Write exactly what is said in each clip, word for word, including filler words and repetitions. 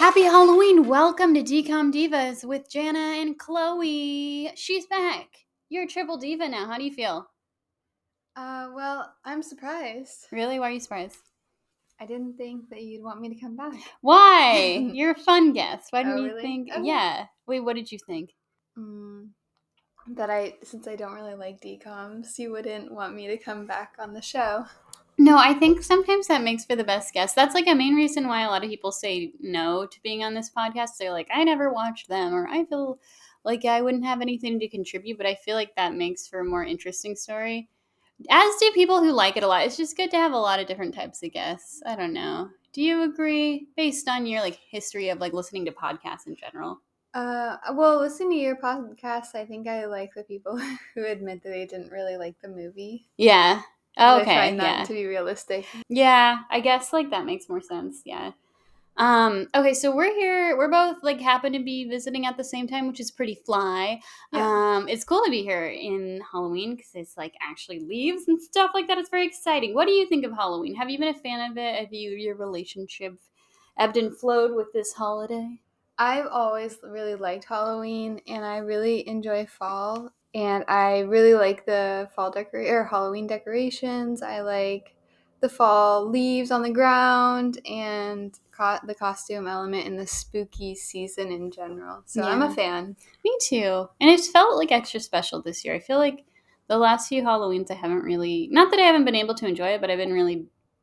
Happy Halloween! Welcome to Decom Divas with Jana and Chloe. She's back. You're a triple diva now. How do you feel? Uh, well, I'm surprised. Really? Why are you surprised? I didn't think that you'd want me to come back. Why? You're a fun guest. Why didn't Oh, you really? think? Okay. Yeah. Wait, what did you think? Mm, that I, since I don't really like decoms, you wouldn't want me to come back on the show. No, I think sometimes that makes for the best guest. That's like a main reason why a lot of people say no to being on this podcast. They're like, I never watched them, or I feel like I wouldn't have anything to contribute, but I feel like that makes for a more interesting story. As do people who like it a lot. It's just good to have a lot of different types of guests. I don't know. Do you agree, based on your like history of like listening to podcasts in general? Uh, well, listening to your podcast, I think I like the people who admit that they didn't really like the movie. Yeah. Oh, okay. I find that yeah. to be realistic. Yeah, I guess like that makes more sense. Yeah. Um, okay, so we're here. We're both like happen to be visiting at the same time, which is pretty fly. Yeah. Um, it's cool to be here in Halloween because it's like actually leaves and stuff like that. It's very exciting. What do you think of Halloween? Have you been a fan of it? Have you your relationship ebbed and flowed with this holiday? I've always really liked Halloween, and I really enjoy fall. And I really like the fall decor or Halloween decorations. I like the fall leaves on the ground and co- the costume element and the spooky season in general. So I'm a Yeah. fan. Me too. And it's felt like extra special this year. I feel like the last few Halloweens I haven't really, not that I haven't been able to enjoy it, but I've been really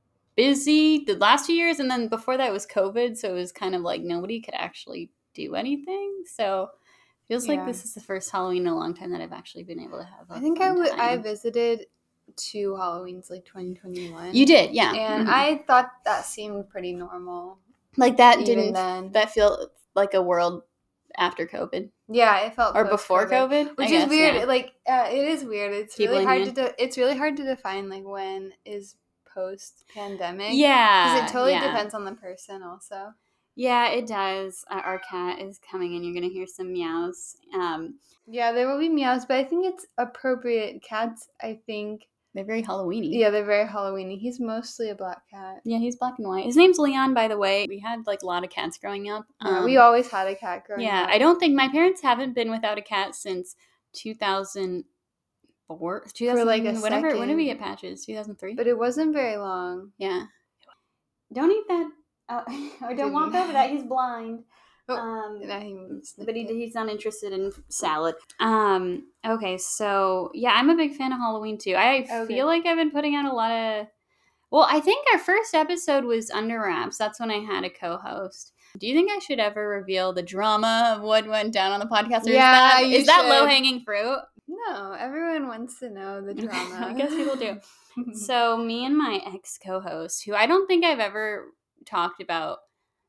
busy the last few years. And then before that was COVID. So it was kind of like nobody could actually do anything. So it feels like Yeah. this is the first Halloween in a long time that I've actually been able to have a I think I fun would. time. I visited two Halloweens, like twenty twenty-one. You did, yeah. And Mhm. I thought that seemed pretty normal. Like that even didn't, then. that feel like a world after COVID? Yeah, it felt Or before post-COVID, COVID? which I is guess, weird. yeah. Like, uh, it is weird. It's People really in hard hand. to. De- it's really hard to define like when is post-pandemic. Yeah. because it totally yeah. depends on the person, also. Yeah, it does. Uh, our cat is coming and you're going to hear some meows. Um, Yeah, there will be meows, but I think it's appropriate. Cats, I think. they're very Halloween-y. Yeah, they're very Halloween-y. He's mostly a black cat. Yeah, he's black and white. His name's Leon, by the way. We had like a lot of cats growing up. Yeah, Um, we always had a cat growing yeah, up. I don't think my parents haven't been without a cat since two thousand four, two thousand, For like a whenever, second. when did we get patches? two thousand three? But it wasn't very long. Yeah. Don't eat that. Uh, or don't walk Didn't. over that. He's blind. Oh, Um, and I sniffed but he, it. he's not interested in salad. Um, okay, so yeah, I'm a big fan of Halloween too. I Okay. feel like I've been putting out a lot of. Well, I think our first episode was Under Wraps. That's when I had a co-host. Do you think I should ever reveal the drama of what went down on the podcast? Or Yeah, is that, you is that should. low-hanging fruit? No, everyone wants to know the drama. I guess people do. So me and my ex co-host, who I don't think I've ever talked about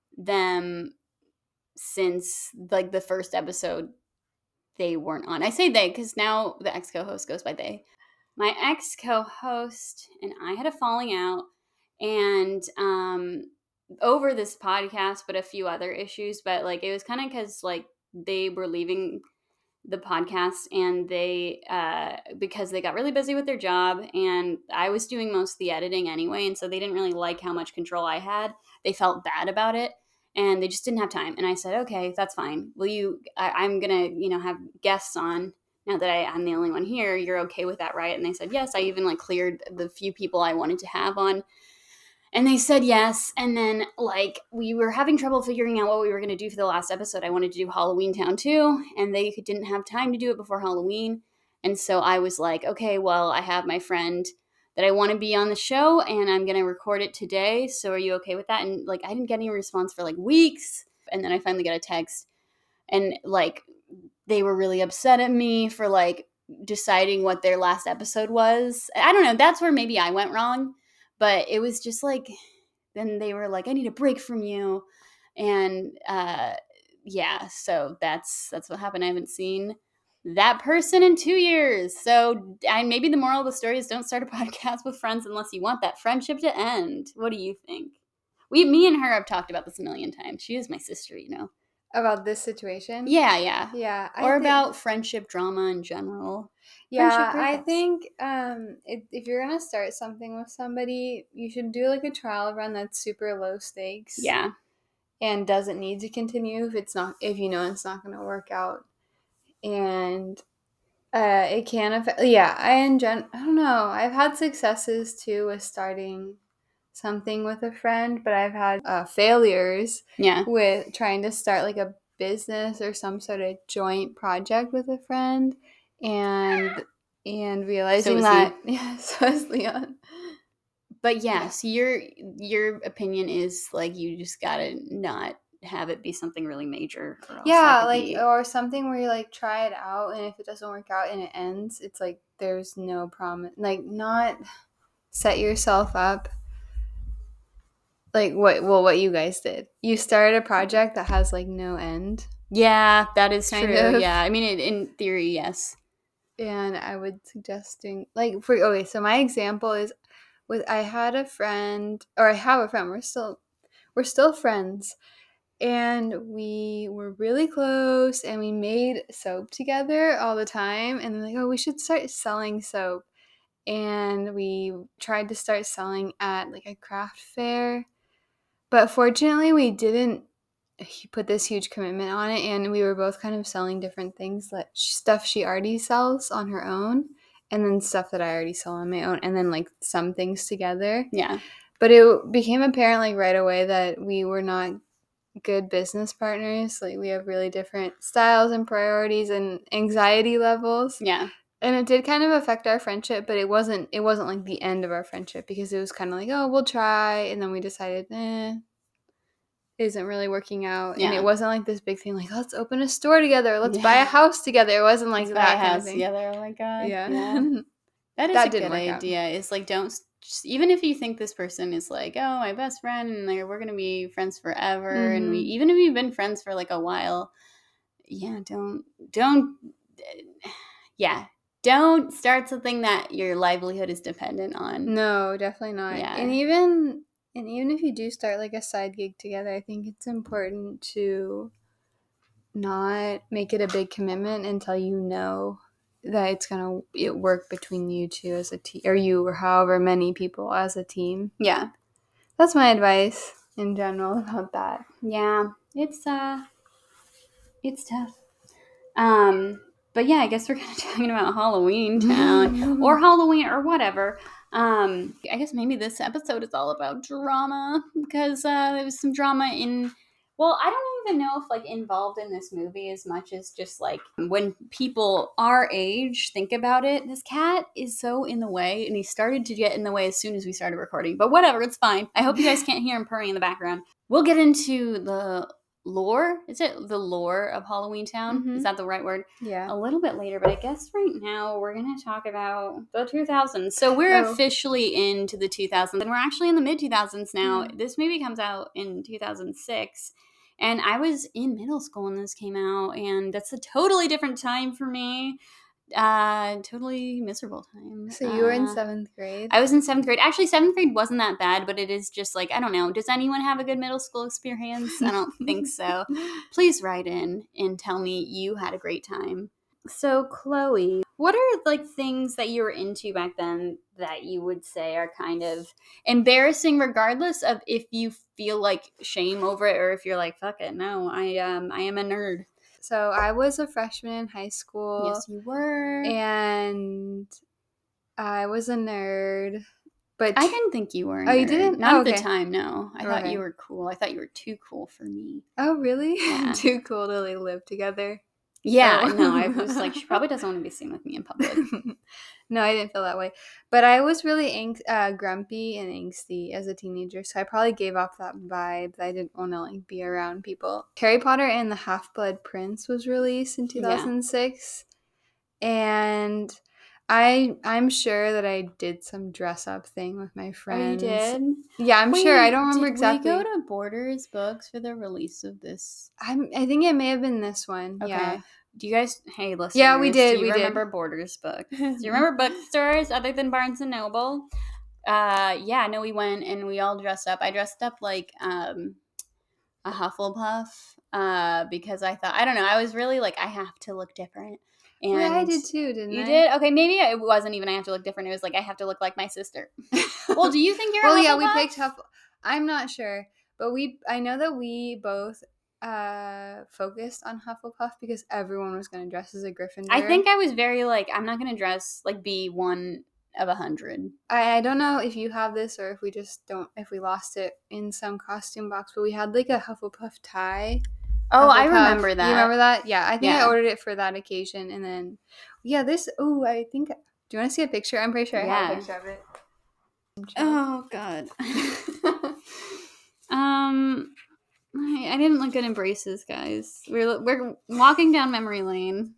them since like the first episode they weren't on. I say they because now the ex co-host goes by they. My ex co-host and I had a falling out, and um, over this podcast, but a few other issues. But like it was kind of because like they were leaving the podcast, and they uh, because they got really busy with their job, and I was doing most of the editing anyway, and so they didn't really like how much control I had. They felt bad about it. And they just didn't have time. And I said, okay, that's fine. Will you, I, I'm going to, you know, have guests on now that I, I'm the only one here. You're okay with that, right? And they said, yes. I even like cleared the few people I wanted to have on. And they said yes. And then like we were having trouble figuring out what we were going to do for the last episode. I wanted to do Halloween Town too. And they didn't have time to do it before Halloween. And so I was like, okay, well, I have my friend that I want to be on the show, and I'm going to record it today. So are you okay with that? And like, I didn't get any response for like weeks. And then I finally got a text, and like, they were really upset at me for like deciding what their last episode was. I don't know. That's where maybe I went wrong, but it was just like, then they were like, I need a break from you. And, uh, yeah, so that's, that's what happened. I haven't seen that person in two years. So I, maybe the moral of the story is don't start a podcast with friends unless you want that friendship to end. What do you think? We, me and her have talked about this a million times. She is my sister, you know. About this situation? Yeah, yeah. Yeah. I or think, about friendship drama in general. Yeah, Friendship I breakups. think um, if, if you're going to start something with somebody, you should do like a trial run that's super low stakes. Yeah. and doesn't need to continue if it's not if you know it's not going to work out. And uh, it can affect. Yeah, I in gen. I don't know. I've had successes too with starting something with a friend, but I've had uh, failures. Yeah. With trying to start like a business or some sort of joint project with a friend, and and realizing So that yeah, so is Leon. But yeah, yeah, so your your opinion is like you just gotta not have it be something really major. Or else yeah, like be... or something where you like try it out, and if it doesn't work out and it ends, it's like there's no promise. Like not set yourself up. Like what? Well, what you guys did? You started a project that has like no end. Yeah, that is kind true. Of. Yeah, I mean, it, in theory, yes. And I would suggesting like for okay, so my example is with I had a friend or I have a friend. We're still we're still friends, and we were really close, and we made soap together all the time. And like, oh, we should start selling soap. And we tried to start selling at like a craft fair, but fortunately, we didn't put this huge commitment on it, and we were both kind of selling different things, like stuff she already sells on her own, and then stuff that I already sell on my own, and then like some things together. Yeah. But it became apparent like right away that we were not good business partners. Like we have really different styles and priorities and anxiety levels. Yeah. And it did kind of affect our friendship, but it wasn't it wasn't like the end of our friendship, because it was kind of like, oh, we'll try, and then we decided, eh, isn't really working out. Yeah. And it wasn't like this big thing like, let's open a store together, let's yeah. buy a house together. It wasn't like let's that buy a kind house of thing. together. Oh my god. Yeah. yeah. That is that a didn't good work idea. Out. It's like, don't just, even if you think this person is like, oh, my best friend, and like we're gonna be friends forever, mm-hmm. and we even if you've been friends for like a while, yeah, don't don't yeah. Don't start something that your livelihood is dependent on. No, definitely not. Yeah. And even and even if you do start like a side gig together, I think it's important to not make it a big commitment until you know that it's gonna it work between you two as a team, or you or however many people as a team. Yeah. That's my advice in general about that. Yeah. It's uh it's tough. Um But yeah, I guess we're kind of talking about Halloween Town or Halloween or whatever. Um, I guess maybe this episode is all about drama because uh, there was some drama in, well, I don't even know if like involved in this movie as much as just like when people our age think about it. This cat is so in the way, and he started to get in the way as soon as we started recording. But whatever, it's fine. I hope you guys can't hear him purring in the background. We'll get into the lore. Is it the lore of Halloween Town? Mm-hmm. Is that the right word? Yeah. A little bit later, but I guess right now we're going to talk about the two thousands. So we're oh. officially into the two thousands, and we're actually in the mid two thousands now. Mm. This movie comes out in two thousand six, and I was in middle school when this came out, and that's a totally different time for me. Uh, totally miserable time. So you were uh, in seventh grade? I was in seventh grade. Actually, seventh grade wasn't that bad, but it is just like, I don't know. Does anyone have a good middle school experience? I don't think so. Please write in and tell me you had a great time. So, Chloe, what are like things that you were into back then that you would say are kind of embarrassing, regardless of if you feel like shame over it or if you're like, fuck it, no, I um I am a nerd. So I was a freshman in high school. Yes, you were. And I was a nerd. But I didn't think you were a nerd. Oh, you didn't? Not oh, at okay. the time, no. I okay. thought you were cool. I thought you were too cool for me. Oh, really? Yeah. Too cool to like live together? Yeah, oh. no, I was like, she probably doesn't want to be seen with me in public. No, I didn't feel that way. But I was really ang- uh, grumpy and angsty as a teenager, so I probably gave off that vibe that I didn't want to like be around people. Harry Potter and the Half-Blood Prince was released in two thousand six, yeah. and I, I'm sure that I did some dress-up thing with my friends. Oh, you did? Yeah, I'm Wait, sure. I don't remember did exactly. Did we go to Borders Books for the release of this? I'm, I think it may have been this one. Okay. Yeah. Do you guys, hey, listeners, yeah, we did, do you we remember did. Borders Books? Do you remember bookstores other than Barnes and Noble? Uh, yeah, no, we went and we all dressed up. I dressed up like um, a Hufflepuff uh, because I thought, I don't know, I was really like, I have to look different. And yeah, I did too, didn't you I? You did? Okay, maybe it wasn't even I have to look different. It was like I have to look like my sister. Well, do you think you're well, a Hufflepuff? yeah, we picked Hufflepuff. I'm not sure. But we, I know that we both uh focused on Hufflepuff because everyone was going to dress as a Gryffindor. I think I was very like, I'm not going to dress like be one of a hundred. I, I don't know if you have this or if we just don't, if we lost it in some costume box, but we had like a Hufflepuff tie. Oh, Hufflepuff. I remember that. You remember that? Yeah, I think Yeah. I ordered it for that occasion. And then, yeah, this, oh, I think, do you want to see a picture? I'm pretty sure I Yeah. have a picture of it. Oh, God. um, I, I didn't look good in braces, guys. We're, we're walking down memory lane.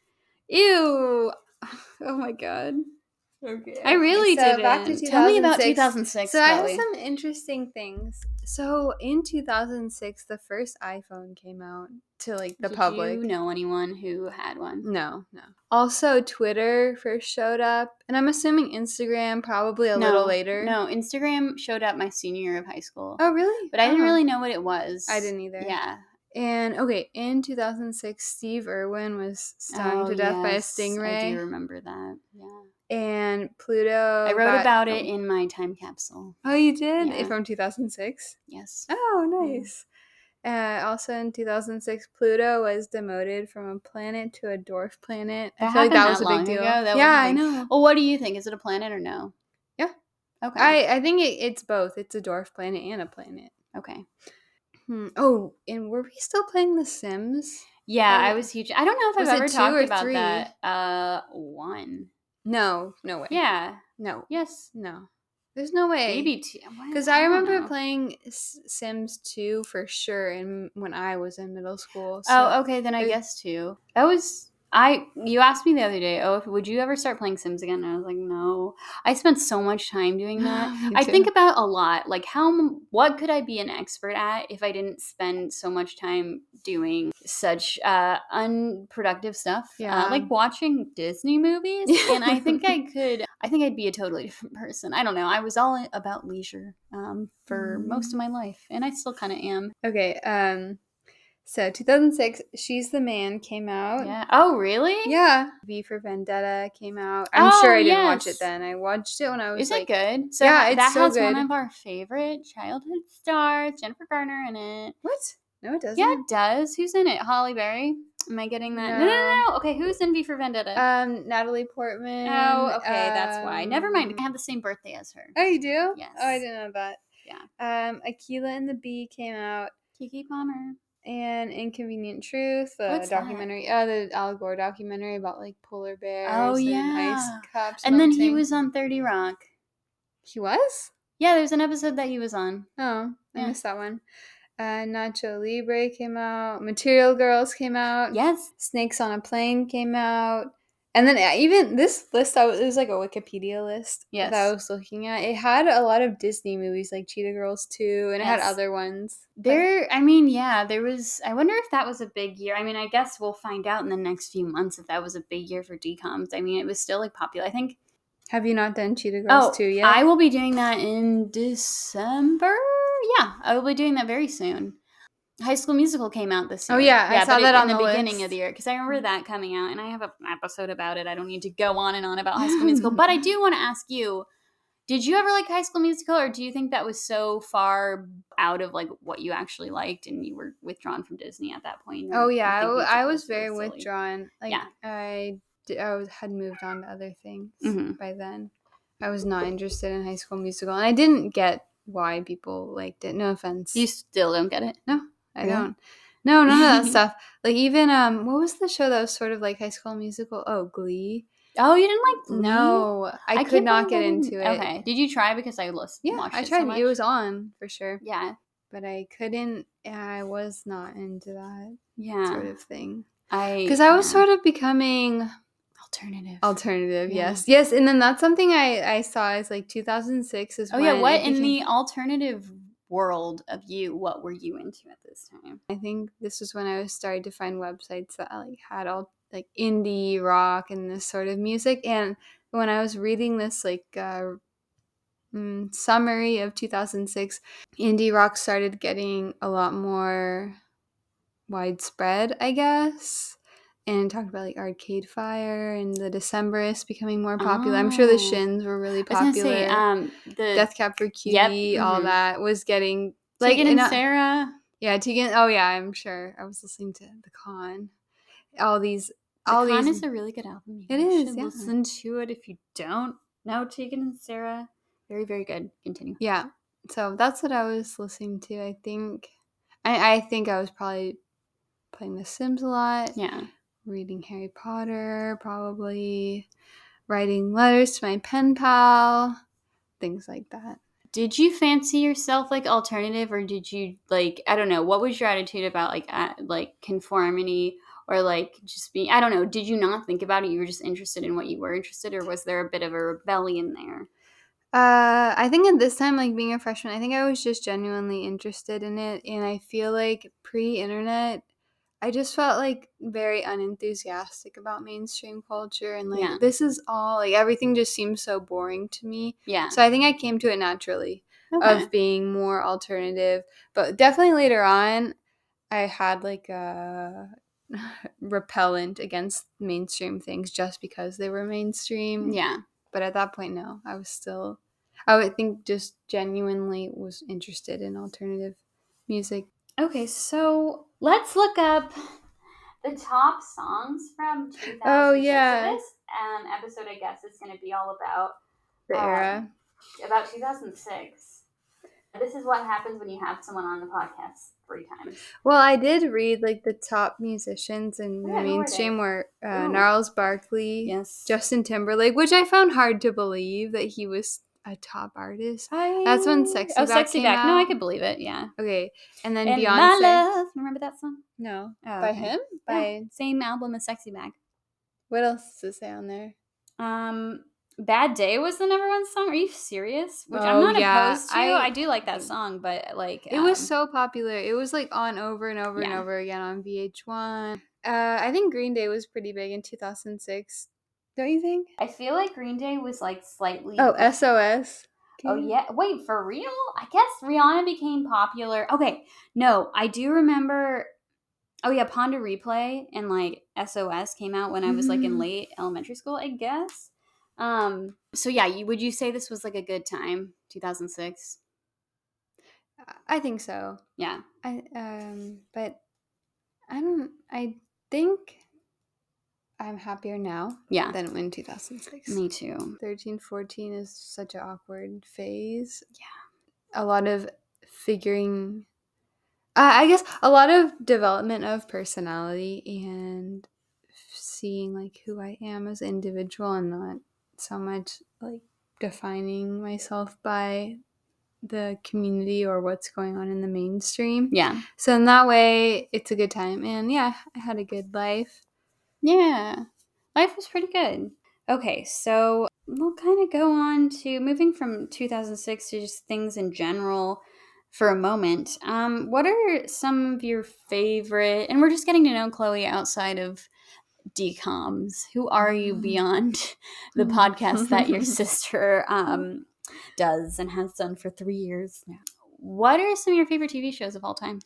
Ew. Oh, my God. Okay. I really so didn't. Back to Tell me about two two thousand six, So I Chloe. have some interesting things. So in two thousand six, the first iPhone came out to like the Did public. you know anyone who had one? No, no. Also, Twitter first showed up, and I'm assuming Instagram probably a no, little later. No, Instagram showed up my senior year of high school. Oh, really? But I didn't Oh. really know what it was. I didn't either. Yeah. And okay, in two thousand six, Steve Irwin was stung oh, to death yes. by a stingray. I do remember that. Yeah. And Pluto. I wrote got, about it oh. in my time capsule. Oh, you did? Yeah. From two thousand six? Yes. Oh, nice. Uh, also in two thousand six, Pluto was demoted from a planet to a dwarf planet. That I feel like that was that a big deal. Ago? That yeah, was I know. Well, what do you think? Is it a planet or no? Yeah. Okay. I, I think it, it's both. It's a dwarf planet and a planet. Okay. Hmm. Oh, and were we still playing The Sims? Yeah, Or- I was huge. I don't know if Was I've it ever two talked or about three? that. Uh, one. No, no way. Yeah. No. Yes. No. There's no way. Maybe two. Because I, I remember know. playing S- Sims two for sure in, when I was in middle school. So Oh, okay. Then I it- guess two. That was I. You asked me the other day. Oh, would you ever start playing Sims again? And I was like, no. I spent so much time doing that. Me I too. think about a lot. Like, how? What could I be an expert at if I didn't spend so much time doing such uh, unproductive stuff? Yeah. Uh, like watching Disney movies. And I think I could. I think I'd be a totally different person. I don't know. I was all about leisure um, for Mm. most of my life, and I still kind of am. Okay, um, so two thousand six, She's the Man came out. Yeah. Oh, really? Yeah. V for Vendetta came out. I'm Oh, sure I didn't watch yes. it then. I watched it when I was Is like, it good? So Yeah, ha- it's that so has good. one of our favorite childhood stars, Jennifer Garner, in it. what? No, it doesn't. Yeah, it does. Who's in it? Holly Berry? Am I getting that? No, no, no. No. no. Okay, who's in V for Vendetta? Um, Natalie Portman. oh, okay, that's why. Never mind. I um, have the same birthday as her. Oh, you do? Yes. Oh, I didn't know that. Yeah. Um, Aquila and the Bee came out, Kiki Palmer. and Inconvenient Truth, the What's that? documentary, uh, the Al Gore documentary about like polar bears Oh, and yeah. ice cups. And then he melting. was on thirty Rock. He was? Yeah, there's an episode that he was on. Oh, I Yeah. missed that one. Uh, Nacho Libre came out. Material Girls came out. Yes. Snakes on a Plane came out. And then uh, even this list, I was, it was like a Wikipedia list Yes. that I was looking at. It had a lot of Disney movies like Cheetah Girls two, and it had Yes. other ones. There, I mean, yeah, there was. I wonder if that was a big year. I mean, I guess we'll find out in the next few months if that was a big year for D COMs. I mean, it was still like popular. I think. Have you not done Cheetah Girls Oh, two yet? I will be doing that in December. Yeah, I will be doing that very soon. High School Musical came out this year. Oh, yeah, I saw but it- that on in the, the beginning list. of the year because I remember that coming out, and I have an episode about it. I don't need to go on and on about High School Musical, but I do want to ask you: did you ever like High School Musical, or do you think that was so far out of like what you actually liked, and you were withdrawn from Disney at that point? Oh or yeah, I, you think w- I musicals was were very silly? withdrawn. Like Yeah. I, d- I was, had moved on to other things Mhm. by then. I was not interested in High School Musical, and I didn't get why people liked it. No offense, You still don't get it? I really? don't. No, none of that stuff. Like even um, what was the show that was sort of like High School Musical? Oh, Glee. Oh, you didn't like Glee? No, I, could can't not believe get I didn't- into it. Okay, did you try? Because I listened. Yeah, watched I it tried. So much. It was on for sure, Yeah, but I couldn't. I was not into that yeah. sort of thing I because I was yeah. sort of becoming alternative. alternative. Yeah. Yes, yes, and then that's something I I saw as like two thousand six is Oh when yeah, what it in became- the alternative world of you? What were you into at this time? I think this was when I was starting to find websites that like had all like indie rock and this sort of music. And when I was reading this like uh, mm, summary of two thousand six, indie rock started getting a lot more widespread, I guess. And talked about like Arcade Fire and the Decemberists becoming more popular. I'm sure the Oh. Shins were really I was popular. gonna say, um, the Death Cab for Cutie, Yep, all mhm. that was getting Like, Tegan and uh, Sarah. Yeah, Tegan. Oh yeah, I'm sure. I was listening to The Con. All these. The all Con these. is a really good album. You It guys is, should yeah. listen to it if you don't know Tegan and Sarah. Very, very good. Continue. Yeah. So that's what I was listening to. I think. I I think I was probably playing The Sims a lot. Yeah. Reading Harry Potter, probably. Writing letters to my pen pal. Things like that. Did you fancy yourself like alternative, or did you like, I don't know, what was your attitude about like uh, like conformity, or like just being, I don't know, did you not think about it? You were just interested in what you were interested, or was there a bit of a rebellion there? Uh, I think at this time, like being a freshman, I think I was just genuinely interested in it, and I feel like pre-internet, I just felt like very unenthusiastic about mainstream culture, and like Yeah. this is all like everything just seems so boring to me. Yeah. So I think I came to it naturally Okay. of being more alternative, but definitely later on, I had like a repellent against mainstream things just because they were mainstream. Yeah. But at that point, no, I was still, I would think just genuinely was interested in alternative music. Okay, so let's look up the top songs from two thousand six. Oh, yeah. So this um, episode, I guess, is going to be all about The um, era. about two thousand six. This is what happens when you have someone on the podcast three times. Well, I did read like the top musicians in Oh, the yeah, who were mainstream they? were uh, Ooh. Gnarls Barkley, Yes. Justin Timberlake, which I found hard to believe that he was a top artist. I... That's when Sexy oh, Back Sexy came Back. out. No, I could believe it. Yeah. Okay, and then And Beyonce. My Love. Remember that song? No, Oh, by okay. him. By Yeah. Same album as Sexy Back. What else does it say on there? Um, Bad Day was the number one song. Are you serious? Which Oh, I'm not yeah. opposed to. I- I, do like that song, but like It was um, so popular. It was like on over and over and Yeah. over again on V H one. Uh, I think Green Day was pretty big in two thousand six. Don't you think? I feel like Green Day was like slightly. Oh, S O S. Oh yeah. Wait, for real? I guess Rihanna became popular. Okay, no, I do remember. Oh yeah, Ponder Replay and like S O S came out when I was like in Mhm. late elementary school, I guess. Um. So yeah, you, would you say this was like a good time, two thousand six? I think so. Yeah. I um, but I don't. I think I'm happier now Yeah. than in two thousand six. Me too. thirteen, fourteen is such an awkward phase. Yeah. A lot of figuring, uh, I guess a lot of development of personality and seeing like who I am as an individual and not so much like defining myself by the community or what's going on in the mainstream. Yeah. So in that way, it's a good time. And yeah, I had a good life. Yeah. Life was pretty good. Okay, so we'll kind of go on to moving from two thousand six to just things in general for a moment. Um, what are some of your favorite, and we're just getting to know Chloe outside of D COMs. Who are you beyond the podcast that your sister um, does and has done for three years now? What are some of your favorite T V shows of all time?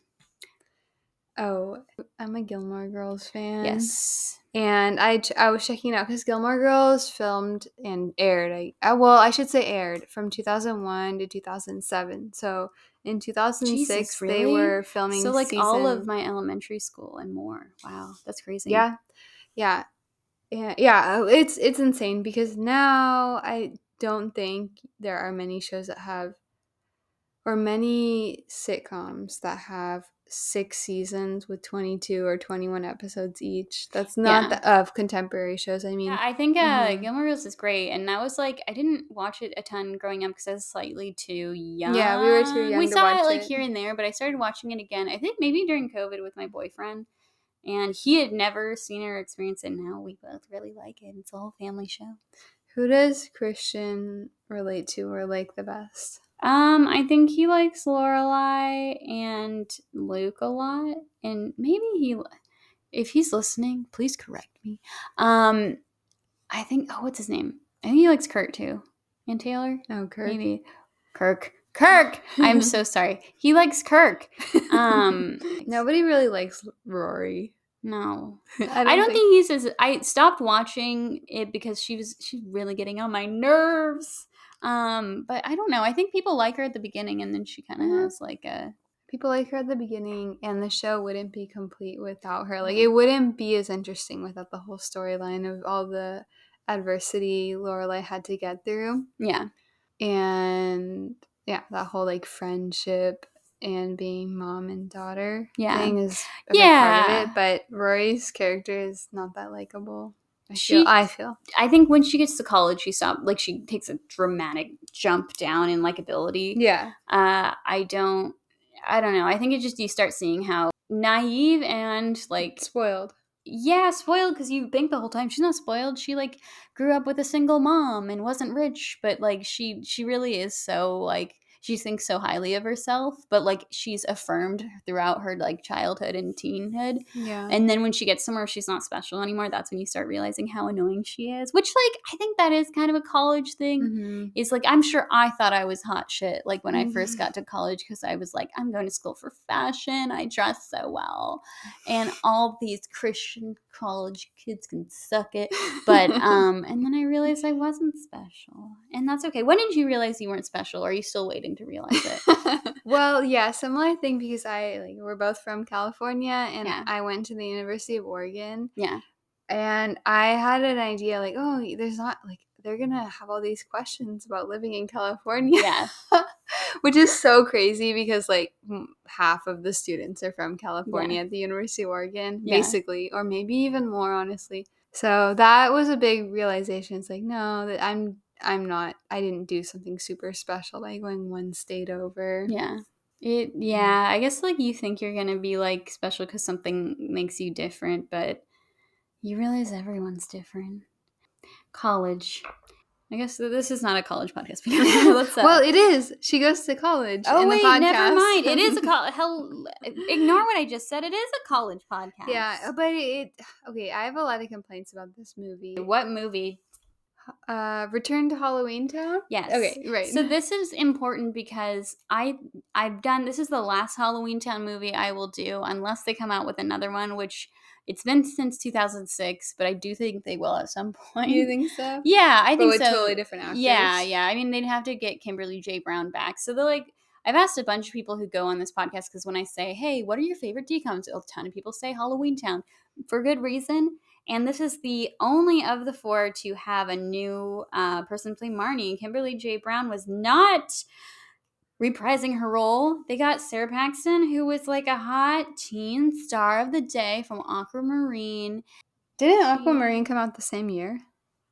Oh, I'm a Gilmore Girls fan. Yes. And I, ch- I was checking it out because Gilmore Girls filmed and aired. I, I well, I should say aired from two thousand one to two thousand seven. So in two thousand six, Jesus, they really? were filming. So like season... all of my elementary school and more. Wow, that's crazy. Yeah, yeah, yeah, yeah. It's it's insane because now I don't think there are many shows that have, or many sitcoms that have six seasons with twenty-two or twenty-one episodes each. That's not Yeah. the, of contemporary shows. I mean, Yeah, I think uh, Mhm. Gilmore Girls is great, and that was like I didn't watch it a ton growing up because I was slightly too young. Yeah, we were too young We to saw watch it like it. here and there, but I started watching it again. I think maybe during COVID with my boyfriend, and he had never seen it or experienced it. Now we both really like it. It's a whole family show. who does Christian relate to or like the best? Um, I think he likes Lorelai and Luke a lot, and maybe he, if he's listening, please correct me. Um, I think oh, what's his name? I think he likes Kurt too, and Taylor. Oh, Kirk. Maybe Kirk. Kirk. I'm so sorry. He likes Kirk. Um, Nobody really likes Rory. no, I don't, I don't think he's as. I stopped watching it because she was she's really getting on my nerves. Um, but I don't know. I think people like her at the beginning, and then she kind of Mhm. has like a people like her at the beginning, and the show wouldn't be complete without her. Like, it wouldn't be as interesting without the whole storyline of all the adversity Lorelai had to get through. Yeah. And yeah, that whole like friendship and being mom and daughter Yeah. thing is a Yeah. big part of it. But Rory's character is not that likable. I She- feel. I feel. I think when she gets to college, she stopped, like, she takes a dramatic jump down in likability. Yeah. Uh, I don't, I don't know. I think it just, you start seeing how naive and, like, Spoiled. yeah, spoiled, because you think the whole time she's not spoiled. She, like, grew up with a single mom and wasn't rich, but, like, she she really is so, like, she thinks so highly of herself, but, like, she's affirmed throughout her, like, childhood and teenhood. Yeah. And then when she gets somewhere she's not special anymore, that's when you start realizing how annoying she is. Which, like, I think that is kind of a college thing. Mm-hmm. Is, like, I'm sure I thought I was hot shit, like, when I first Mhm. got to college, because I was like, I'm going to school for fashion. I dress so well. And all these Christian college kids can suck it. But, um, and then I realized I wasn't special. And that's okay. When did you realize you weren't special? Or are you still waiting to realize it? Well, yeah, similar thing, because I like we're both from California, and Yeah. I went to the University of Oregon, Yeah. and I had an idea like, oh, there's not like they're gonna have all these questions about living in California, Yeah. which is so crazy because like m- half of the students are from California at the University of Oregon, Yeah. basically, or maybe even more, honestly. So that was a big realization. It's like, no, that I'm I'm not. I didn't do something super special by going one state over. Yeah. It yeah, I guess like you think you're gonna be like special because something makes you different, but you realize everyone's different. College. I guess th- this is not a college podcast. But let's, uh, Well, it is. She goes to college. oh in wait, the podcast. never mind. It is a college. Hell, ignore what I just said. It is a college podcast. Yeah, but it. Okay, I have a lot of complaints about this movie. What movie? Uh, Return to Halloween Town. Yes. Okay, right. So this is important because I I've done this is the last Halloween Town movie I will do unless they come out with another one, which it's been since two thousand six, but I do think they will at some point. You think so? Yeah, I But think with so. totally different actors. Yeah, yeah. I mean, they'd have to get Kimberly J. Brown back. So they're like, I've asked a bunch of people who go on this podcast because when I say, hey, what are your favorite decoms? A ton of people say Halloween Town for good reason. And this is the only of the four to have a new uh, person play Marnie. Kimberly J. Brown was not reprising her role. They got Sarah Paxton, who was like a hot teen star of the day from Aquamarine. Didn't She- Aquamarine come out the same year?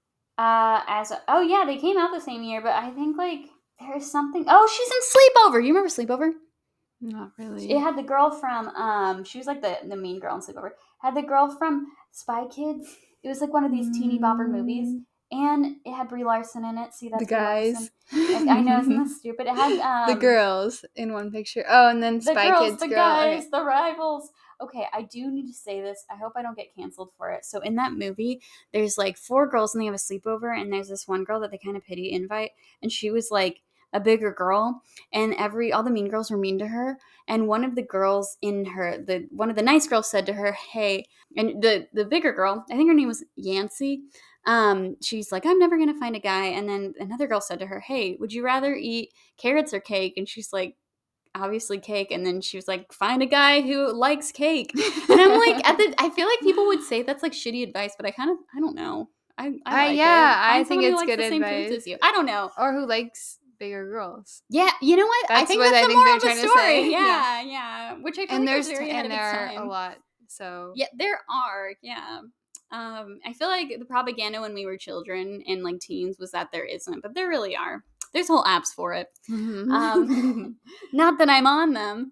Uh, as a, oh yeah, they came out the same year, but I think like there's something. Oh, she's in Sleepover. You remember Sleepover? Not really. It had the girl from um, she was like the the mean girl in Sleepover. Had the girl from Spy Kids. It was like one of these teeny bopper movies, and it had Brie Larson in it. See, that's The Brie guys. Larson. I know, isn't this stupid? It had um, the girls in one picture. Oh, and then the Spy girls, Kids the girl. guys, Okay. the rivals. Okay, I do need to say this. I hope I don't get canceled for it. So in that movie, there's like four girls and they have a sleepover, and there's this one girl that they kind of pity invite, and she was like a bigger girl, and every all the mean girls were mean to her, and one of the girls in her the one of the nice girls said to her, hey, and the the bigger girl, I think her name was Yancy, um she's like, I'm never gonna find a guy, and then another girl said to her, hey, would you rather eat carrots or cake? And she's like, obviously cake. And then she was like, find a guy who likes cake. And I'm like, at the I feel like people would say that's like shitty advice, but I kind of I don't know. I, I Uh, like yeah, it. I Find think someone who it's likes good the same foods advice. as you. I don't know. Or who likes bigger girls? Yeah, you know what? I That's think what that's I the think moral they're of the trying to story. say. Yeah, yeah. Which I feel And like there's was very ahead and of its there are time. a lot. So Yeah, there are. Yeah. Um, I feel like the propaganda when we were children and like teens was that there isn't, but there really are. There's whole apps for it. Mhm. Um, not that I'm on them.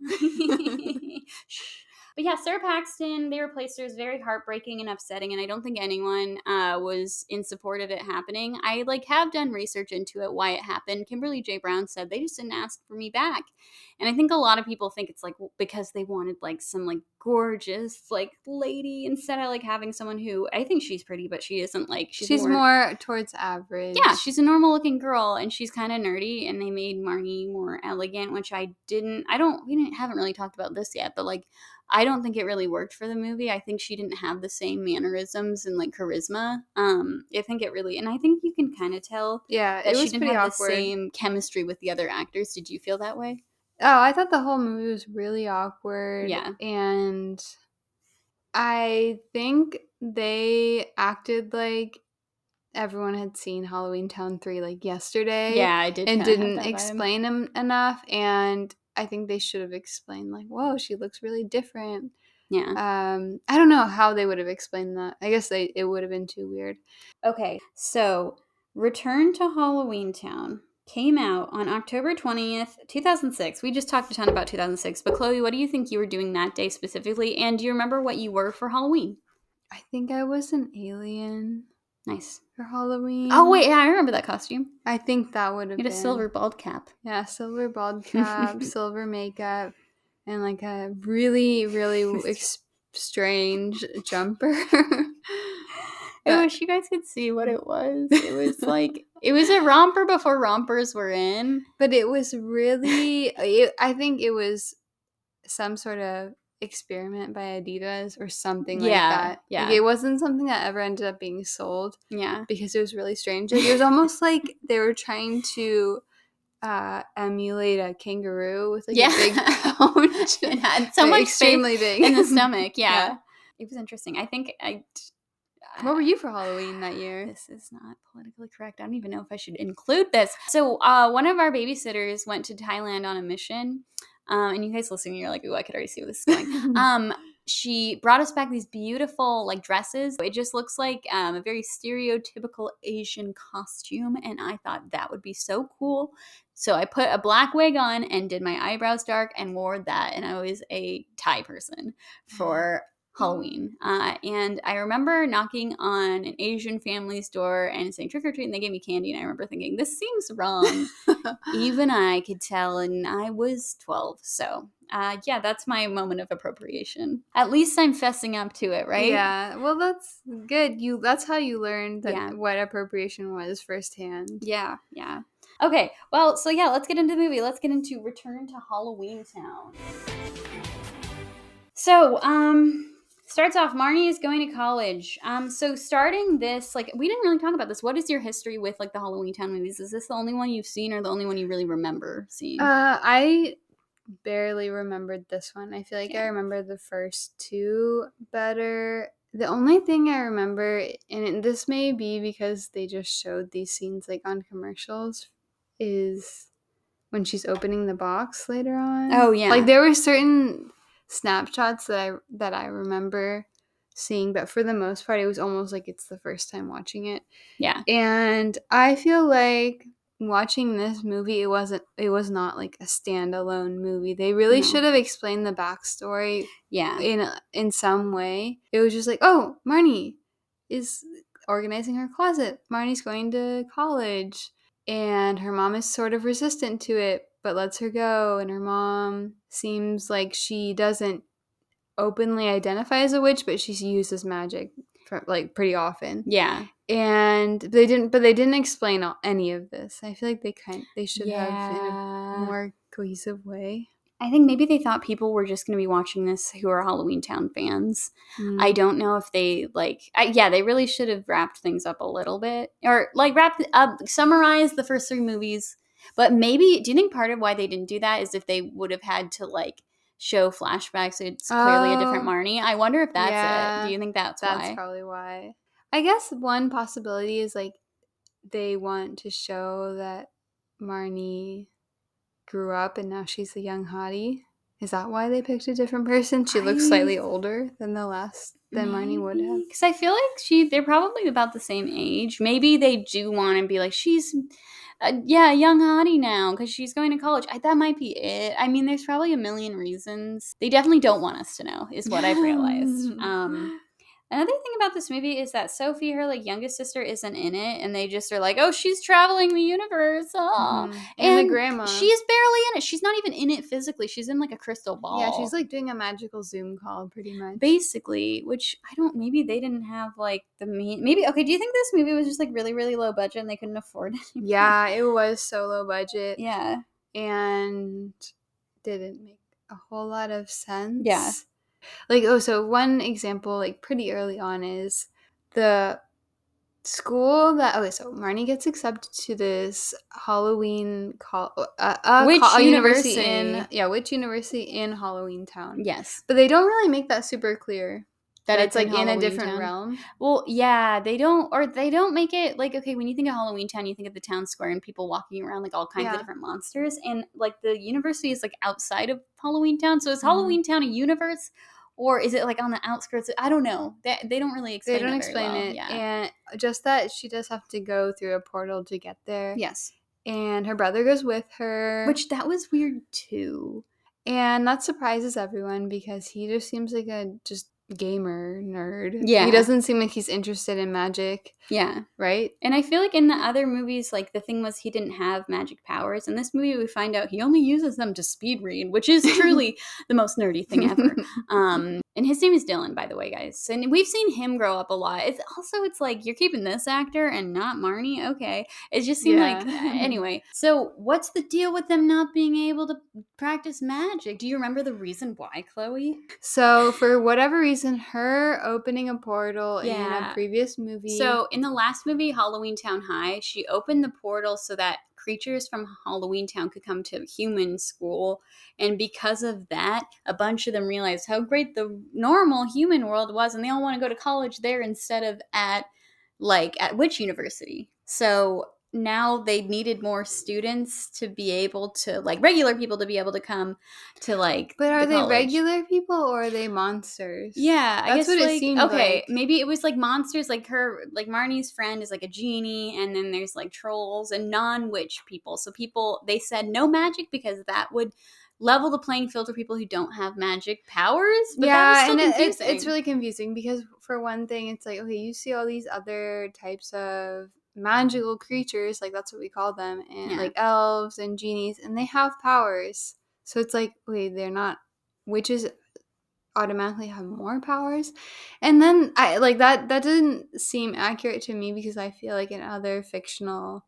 But yeah, Sarah Paxton, they replaced her. Is very heartbreaking and upsetting, and I don't think anyone uh, was in support of it happening. I like have done research into it, why it happened. Kimberly J. Brown said they just didn't ask for me back, and I think a lot of people think it's like because they wanted like some like gorgeous like lady instead of like having someone who I think she's pretty, but she isn't like she's, she's, more, more, towards average. yeah, she's a normal looking girl, and she's kind of nerdy, and they made Marnie more elegant, which I didn't, I don't, we didn't, haven't really talked about this yet, but like, I don't think it really worked for the movie. I think she didn't have the same mannerisms and like charisma. Um, I think it really, and I think you can kind of tell yeah. that It she was didn't pretty have awkward. the same chemistry with the other actors. Did you feel that way? Oh, I thought the whole movie was really awkward. Yeah. And I think they acted like everyone had seen Halloween Town three like yesterday. Yeah, I did and kinda have didn't that vibe. explain them enough. And I think they should have explained like, whoa, she looks really different. Yeah. Um, I don't know how they would have explained that. I guess they it would have been too weird. Okay, so Return to Halloween Town came out on October twentieth, two thousand six. We just talked a ton about two thousand six, but Chloe, what do you think you were doing that day specifically? And do you remember what you were for Halloween? I think I was an alien Nice. for Halloween. Oh, wait, yeah, I remember that costume. I think that would have You been. had a silver bald cap. Yeah, silver bald cap, silver makeup, and like a really, really ex- strange jumper. I wish you guys could see what it was. It was like, it was a romper before rompers were in. But it was really, it, I think it was some sort of experiment by Adidas or something like Yeah, that. yeah. Like, it wasn't something that ever ended up being sold Yeah. because because it was really strange. Like, it was almost like they were trying to uh, emulate a kangaroo with like Yeah. a big pouch. It had so Like, much extremely space big in the stomach. Yeah. Yeah. It was interesting. I think I. What were you for Halloween that year? This is not politically correct. I don't even know if I should include this. So, uh, one of our babysitters went to Thailand on a mission. Um, and you guys listening, you're like, ooh, I could already see where this is going. um, she brought us back these beautiful, like, dresses. It just looks like um, a very stereotypical Asian costume. And I thought that would be so cool. So I put a black wig on and did my eyebrows dark and wore that. And I was a Thai person for Halloween. Uh, and I remember knocking on an Asian family's door and saying trick or treat, and they gave me candy. And I remember thinking, this seems wrong. Even I could tell, and I was twelve. So, uh, yeah, that's my moment of appropriation. At least I'm fessing up to it, right? Yeah. Well, that's good. You. That's how you learned that Yeah. what appropriation was firsthand. Yeah, yeah. Okay, well, so yeah, let's get into the movie. Let's get into Return to Halloween Town. So, um... starts off, Marnie is going to college. Um, so starting this, like, we didn't really talk about this. What is your history with, like, the Halloween Town movies? Is this the only one you've seen or the only one you really remember seeing? Uh, I barely remembered this one. I feel like Yeah. I remember the first two better. The only thing I remember, and it, this may be because they just showed these scenes, like, on commercials, is when she's opening the box later on. Oh, yeah. Like, there were certain snapshots that I that I remember seeing, but for the most part it was almost like it's the first time watching it. Yeah. And I feel like watching this movie, it wasn't it was not like a standalone movie. They really No. should have explained the backstory Yeah. in in some way. It was just like, oh, Marnie is organizing her closet. Marnie's going to college and her mom is sort of resistant to it, but lets her go. And her mom seems like she doesn't openly identify as a witch, but she uses magic for, like, pretty often. Yeah. And they didn't, but they didn't explain all, any of this. I feel like they kind, they should yeah. have in a more cohesive way. I think maybe they thought people were just going to be watching this who are Halloween Town fans. Mm. I don't know if they, like, I, yeah, they really should have wrapped things up a little bit. Or, like, wrapped up, summarized the first three movies. But maybe, do you think part of why they didn't do that is if they would have had to, like, show flashbacks, it's clearly a different Oh. Marnie? I wonder if that's Yeah, it. Do you think that's, That's why? probably why. I guess one possibility is, like, they want to show that Marnie grew up and now she's a young hottie. Is that why they picked a different person? She looks I- slightly older than the last than Marnie would have. Because I feel like she, they're probably about the same age. Maybe they do want to be like, she's, uh, yeah, a young hottie now because she's going to college. I, that might be it. I mean, there's probably a million reasons. They definitely don't want us to know, is what I've realized. Um, another thing about this movie is that Sophie, her, like, youngest sister, isn't in it, and they just are like, oh, she's traveling the universe. Oh. Mhm. And, And the grandma. She's barely in it. She's not even in it physically. She's in, like, a crystal ball. Yeah, she's like doing a magical Zoom call pretty much. Basically, which I don't, maybe they didn't have, like, the mean, maybe, okay, do you think this movie was just, like, really, really low budget and they couldn't afford it? Yeah, it was so low budget. Yeah. And didn't make a whole lot of sense. Yeah. Like, oh, so one example, like, pretty early on is the school that okay, so Marnie gets accepted to this Halloween call uh, a, Which co- a university university? in yeah, which university in Halloween Town? Yes. But they don't really make that super clear. That That it's it's like in in a Halloween different Town? realm. Well, yeah, they don't, or they don't make it like, okay, when you think of Halloween Town, you think of the town square and people walking around like all kinds Yeah. of different monsters, and like the university is like outside of Halloween Town. So is Mhm. Halloween Town a universe, or is it like on the outskirts? I don't know. They, they don't really explain They don't it very explain well. it, Yeah. and just that she does have to go through a portal to get there. Yes. And her brother goes with her, Which that was weird too. and that surprises everyone because he just seems like a just gamer nerd. Yeah. He doesn't seem like he's interested in magic. Yeah. Right? And I feel like in the other movies, like, the thing was he didn't have magic powers. In this movie, we find out he only uses them to speed read, which is truly the most nerdy thing ever. Um, and his name is Dylan, by the way, guys. And we've seen him grow up a lot. It's also, it's like, you're keeping this actor and not Marnie? Okay. It just seemed Yeah. like, anyway. So what's the deal with them not being able to practice magic? Do you remember the reason why, Chloe? So, for whatever reason, her opening a portal in Yeah. a previous movie. So in the last movie, Halloween Town High, she opened the portal so that creatures from Halloween Town could come to human school. And because of that, a bunch of them realized how great the normal human world was, and they all want to go to college there instead of at, like, at which university? So now they needed more students to be able to, like, regular people to be able to come to, like, But are the they college. regular people or are they monsters? Yeah, I That's guess, what it like, seemed okay, like. maybe it was like monsters, like her, like Marnie's friend is like a genie, and then there's like trolls and non-witch people. So people, they said no magic because that would level the playing field for people who don't have magic powers. But that was Yeah, still and it, it's confusing. it's really confusing because for one thing, it's like, okay, you see all these other types of magical creatures, like that's what we call them, and Yeah. like elves and genies, and they have powers. So it's like, wait, they're not witches automatically have more powers, and then I like that that didn't seem accurate to me because I feel like in other fictional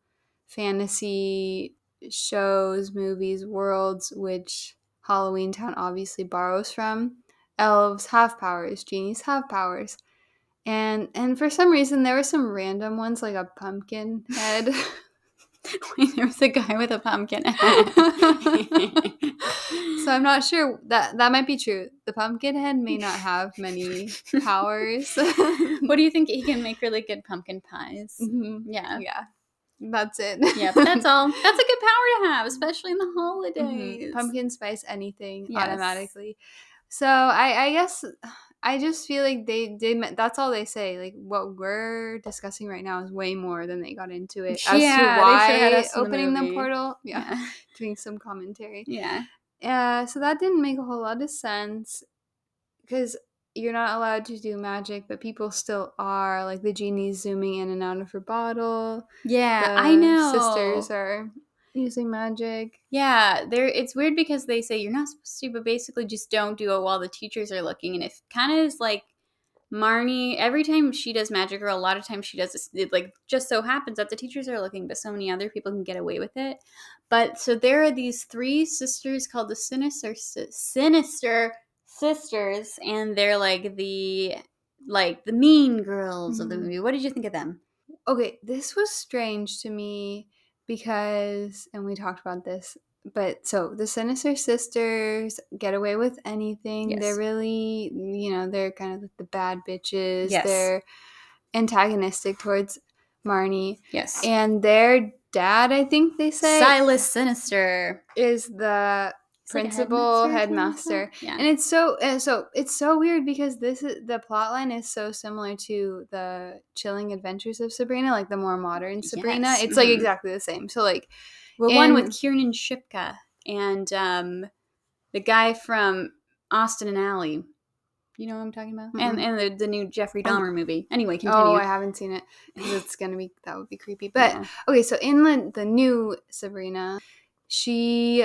fantasy shows, movies, worlds, which Halloween Town obviously borrows from, elves have powers, genies have powers, and and for some reason there were some random ones like a pumpkin head. Wait, there was a guy with a pumpkin head. So I'm not sure that that might be true. The pumpkin head may not have many powers. What do you think? He can make really good pumpkin pies. Mhm. Yeah. Yeah, that's it. Yeah, but that's all. That's a good power to have, especially in the holidays. Mhm. Pumpkin spice anything Yes. automatically. So I, I guess I just feel like they did. That's all they say. Like what we're discussing right now is way more than they got into it as Yeah, to they why sure had us in the opening the, movie. portal. Yeah, Yeah. doing some commentary. Yeah. Uh, so that didn't make a whole lot of sense because you're not allowed to do magic, but people still are. Like the genie's zooming in and out of her bottle. Yeah, The I know. sisters are using magic. Yeah, there. It's weird because they say you're not supposed to, but basically just don't do it while the teachers are looking. And it kind of is like Marnie. Every time she does magic, or a lot of times she does this, it like just so happens that the teachers are looking, but so many other people can get away with it. But so there are these three sisters called the Sinister Sinister Sisters, and they're like the like the mean girls of the Mhm. movie. What did you think of them? Okay, this was strange to me because, and we talked about this, but so the Sinister Sisters get away with anything. Yes. They're really, you know, they're kind of like the bad bitches. Yes. They're antagonistic towards Marnie. Yes. And their dad, I think they say, Silas Sinister. is the It's like a principal headmaster or headmaster. something? Yeah. And it's so and so it's so weird because this is the plot line is so similar to the Chilling Adventures of Sabrina, like the more modern Sabrina. Yes. It's like Mhm. exactly the same. So like Well, one with and- Kiernan Shipka and um, the guy from Austin and Alley. You know what I'm talking about? And Mm-mm. and the, the new Jeffrey Dahmer movie. Anyway, continue. Oh, I haven't seen it because it's gonna be that would be creepy. But Yeah. okay, so in the the new Sabrina, she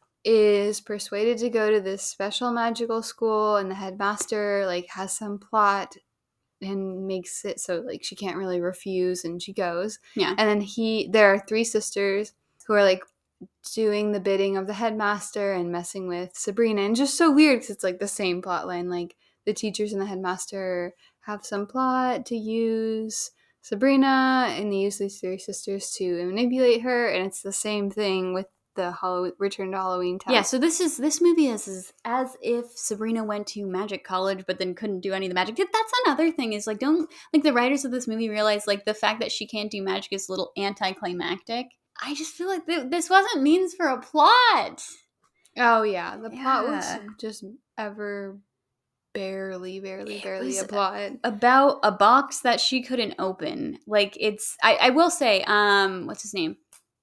is persuaded to go to this special magical school, and the headmaster like has some plot and makes it so like she can't really refuse, and she goes. Yeah. And then he there are three sisters who are like doing the bidding of the headmaster and messing with Sabrina, and just so weird because it's like the same plot line. Like the teachers and the headmaster have some plot to use Sabrina, and they use these three sisters to manipulate her, and it's the same thing with the Halloween, Return to Halloween Town. Yeah, so this is this movie is, is as if Sabrina went to magic college but then couldn't do any of the magic. That's another thing is like don't like the writers of this movie realize like the fact that she can't do magic is a little anticlimactic. I just feel like th- this wasn't means for a plot. Oh yeah, the plot Yeah. was just ever barely, barely, It barely was a plot. About a box that she couldn't open. Like it's I, I will say, um, what's his name?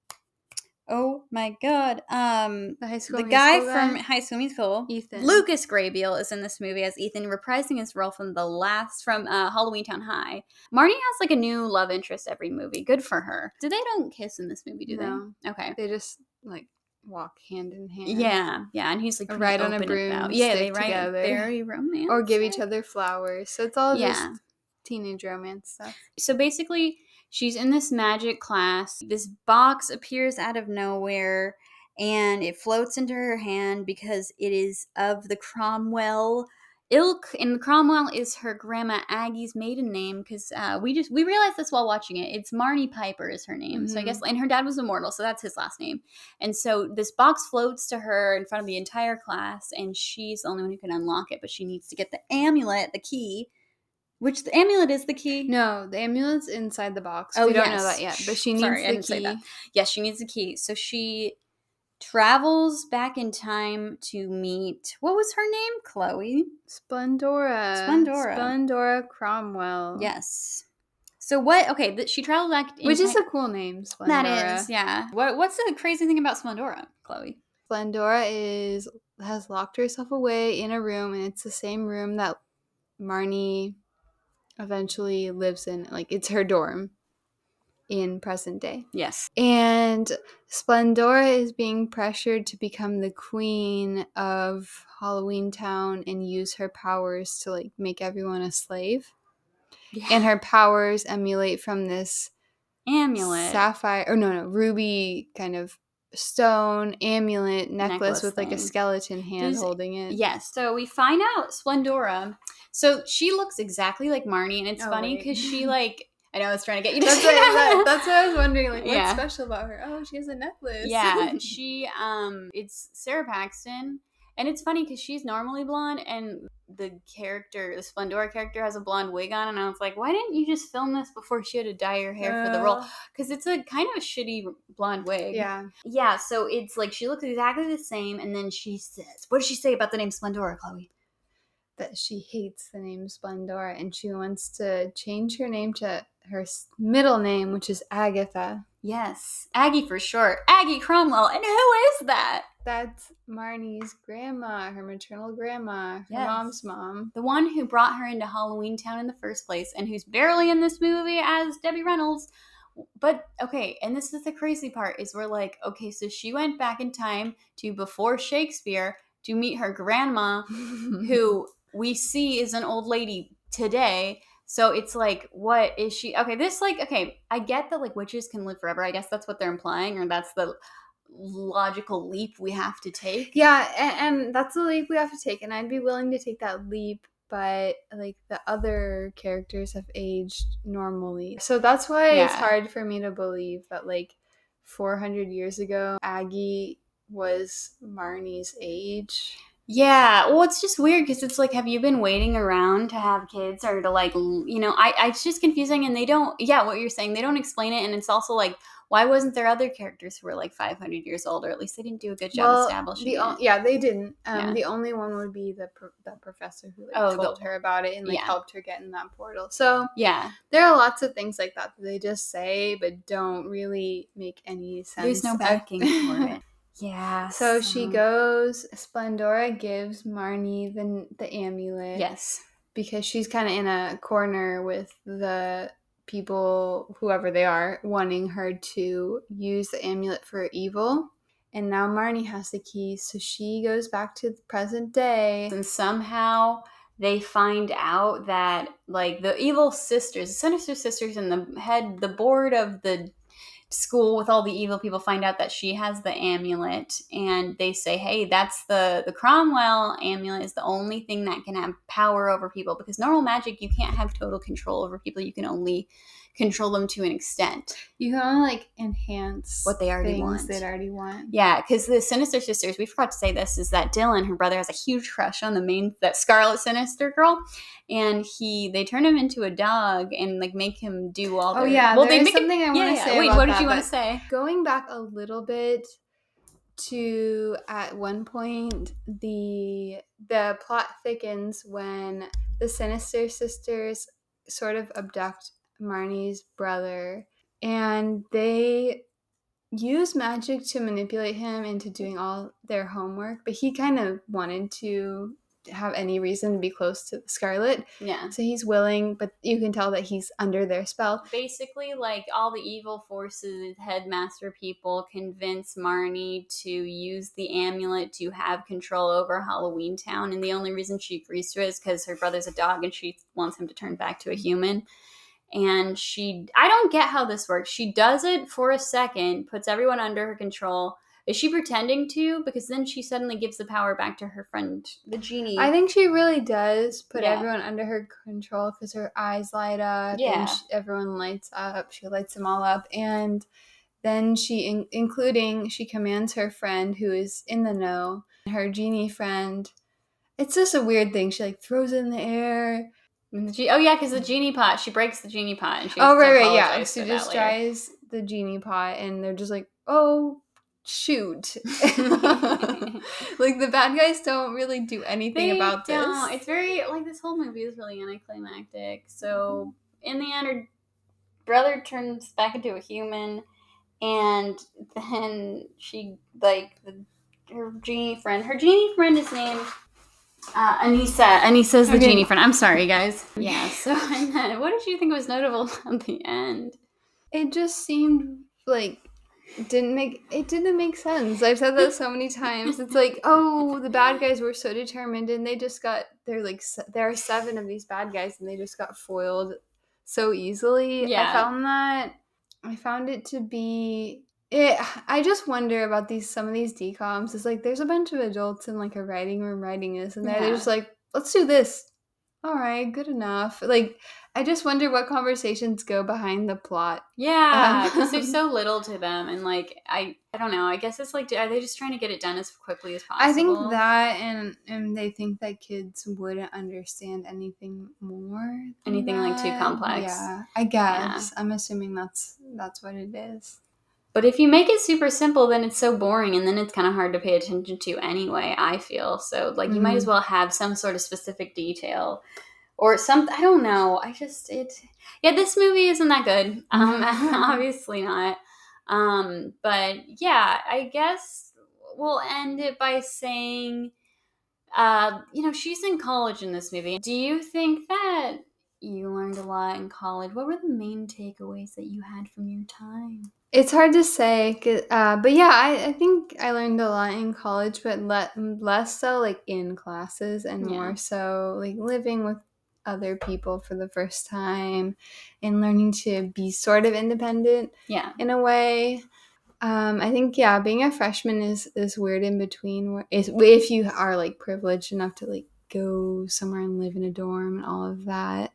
Oh my god. Um The high school the guy Musical from guy? High School Musical, Ethan. Lucas Grabeel, is in this movie as Ethan, reprising his role from the last from uh, Halloween Town High. Marnie has like a new love interest every movie. Good for her. Do they don't kiss in this movie? Do No. they? Okay. They just like walk hand in hand. Yeah, yeah, and he's like Or pretty ride on a open broom, about- Yeah, they stick ride together. very romantic. Or give each other flowers. So it's all Yeah. just teenage romance stuff. So basically, she's in this magic class. This box appears out of nowhere and it floats into her hand because it is of the Cromwell ilk. And Cromwell is her grandma Aggie's maiden name because uh, we just we realized this while watching it. It's Marnie Piper is her name. So I guess, and her dad was immortal, so that's his last name. And so this box floats to her in front of the entire class, and she's the only one who can unlock it, but she needs to get the amulet, the key. Which the amulet is the key? No, the amulet's inside the box. Oh, we don't yes. know that yet, but she needs Sorry, I the didn't say key. that. Yes, she needs the key. So she travels back in time to meet, what was her name? Chloe? Splendora. Splendora. Splendora Cromwell. Yes. So what, okay, th- she traveled back in Which is time. a cool name, Splendora. That is, yeah. What What's the crazy thing about Splendora, Chloe? Splendora is has locked herself away in a room, and it's the same room that Marnie eventually lives in. Like, it's her dorm in present day. Yes. And Splendora is being pressured to become the queen of Halloween Town and use her powers to, like, make everyone a slave. Yeah. And her powers emulate from this Amulet. sapphire, or no, no, ruby kind of stone amulet necklace, Necklace with like a thing. skeleton hand Does- holding it. Yes. So we find out Splendora. So she looks exactly like Marnie, and it's Oh, funny wait. because she, like, I know I was trying to get you to That's say what, that. that, that's what I was wondering. Like, what's Yeah. special about her? Oh, she has a necklace. Yeah, she um it's Sarah Paxton, and it's funny because she's normally blonde, and the character, the Splendora character, has a blonde wig on, and I was like, why didn't you just film this before she had to dye her hair for the role? Uh, Because it's a kind of a shitty blonde wig. Yeah. Yeah, so it's like she looks exactly the same, and then she says, what does she say about the name Splendora, Chloe? That she hates the name Splendora, and she wants to change her name to her s- middle name, which is Agatha. Yes, Aggie for short. Aggie Cromwell, and who is that? That's Marnie's grandma, her maternal grandma, her Yes. mom's mom. The one who brought her into Halloween Town in the first place, and who's barely in this movie as Debbie Reynolds. But, okay, and this is the crazy part, is we're like, okay, so she went back in time to before Shakespeare to meet her grandma, who we see is an old lady today. So it's like, what is she? Okay, this, like, okay, I get that, like, witches can live forever. I guess that's what they're implying, or that's the logical leap we have to take. Yeah, and, and that's the leap we have to take, and I'd be willing to take that leap, but like the other characters have aged normally. So that's why it's Yeah. hard for me to believe that like four hundred years ago, Aggie was Marnie's age. Yeah, well, it's just weird because it's like, have you been waiting around to have kids or to, like, l- you know, I, I it's just confusing, and they don't, yeah, what you're saying, they don't explain it, and it's also like, why wasn't there other characters who were like five hundred years old, or at least they didn't do a good job Well, establishing the it. o- yeah, they didn't. Um, Yeah. The only one would be the pro- the professor who like, Oh, the- told her about it and like yeah. helped her get in that portal. So Yeah, there are lots of things like that that they just say but don't really make any sense. there's no I- backing for it. Yeah. So she goes. Splendora gives Marnie the the amulet. Yes. Because she's kind of in a corner with the people, whoever they are, wanting her to use the amulet for evil. And now Marnie has the key, so she goes back to the present day. And somehow they find out that, like, the evil sisters, the Sinister Sisters, and the head, the board of the school with all the evil people find out that she has the amulet, and they say, hey, that's the the Cromwell amulet is the only thing that can have power over people, because normal magic, you can't have total control over people. You can only control them to an extent. You can only like enhance what they already things want. They already want. Yeah, because the Sinister Sisters, we forgot to say this, is that Dylan, her brother, has a huge crush on the main, that Scarlet Sinister girl, and he, they turn him into a dog and like make him do all. Oh their, yeah, well, there they is something it, I want to yeah, say. Wait, about what did that, you want to say? Going back a little bit to at one point the the plot thickens when the Sinister Sisters sort of abduct Marnie's brother, and they use magic to manipulate him into doing all their homework, but he kind of wanted to have any reason to be close to Scarlet. Yeah. So he's willing, but you can tell that he's under their spell. Basically, like, all the evil forces, headmaster people, convince Marnie to use the amulet to have control over Halloween Town, and the only reason she agrees to it is because her brother's a dog and she wants him to turn back to a human. And she, I don't get how this works. She does it for a second, puts everyone under her control. Is she pretending to? Because then she suddenly gives the power back to her friend, the genie. I think she really does put Yeah. everyone under her control because her eyes light up. Yeah. And she, everyone lights up. She lights them all up. And then she, in, including, she commands her friend who is in the know, her genie friend. It's just a weird thing. She like throws it in the air. And the G- oh, yeah, because the genie pot, she breaks the genie pot. And she oh, has to right, right, yeah. apologize She for just that later. tries the genie pot and they're just like, oh, shoot. Like, the bad guys don't really do anything They about don't. this. It's very, like, this whole movie is really anticlimactic. So, in the end, her brother turns back into a human, and then she, like, the, her genie friend, her genie friend is named uh, Anissa. Anissa's the Okay. genie friend. I'm sorry, guys. Yeah, so, and then, what did you think was notable at the end? It just seemed like didn't make it didn't make sense. I've said that so many times. It's like, oh, the bad guys were so determined, and they just got they're like se- there are seven of these bad guys, and they just got foiled so easily. Yeah. I found that I found it to be it. I just wonder about these some of these decoms. It's like there's a bunch of adults in like a writing room writing this, and Yeah. they're just like, let's do this. All right, good enough. Like, I just wonder what conversations go behind the plot. Yeah, because Um, there's so little to them, and like I, I don't know. I guess it's like, are they just trying to get it done as quickly as possible? I think that, and and they think that kids wouldn't understand anything more. than Anything, like, too that. complex. Yeah, I guess. I'm assuming that's that's what it is. But if you make it super simple, then it's so boring, and then it's kind of hard to pay attention to anyway, I feel. So, like, you might as Mhm. well have some sort of specific detail. Or something, I don't know. I just, it, yeah, this movie isn't that good. Um, obviously not. Um, but yeah, I guess we'll end it by saying, uh, you know, she's in college in this movie. Do you think that you learned a lot in college? What were the main takeaways that you had from your time? It's hard to say, 'cause, uh, but yeah, I, I think I learned a lot in college, but le- less so like in classes and Yeah. more so like living with other people for the first time and learning to be sort of independent Yeah. in a way. Um, I think, yeah, being a freshman is is weird in between. Where, is, if you are like privileged enough to like go somewhere and live in a dorm and all of that.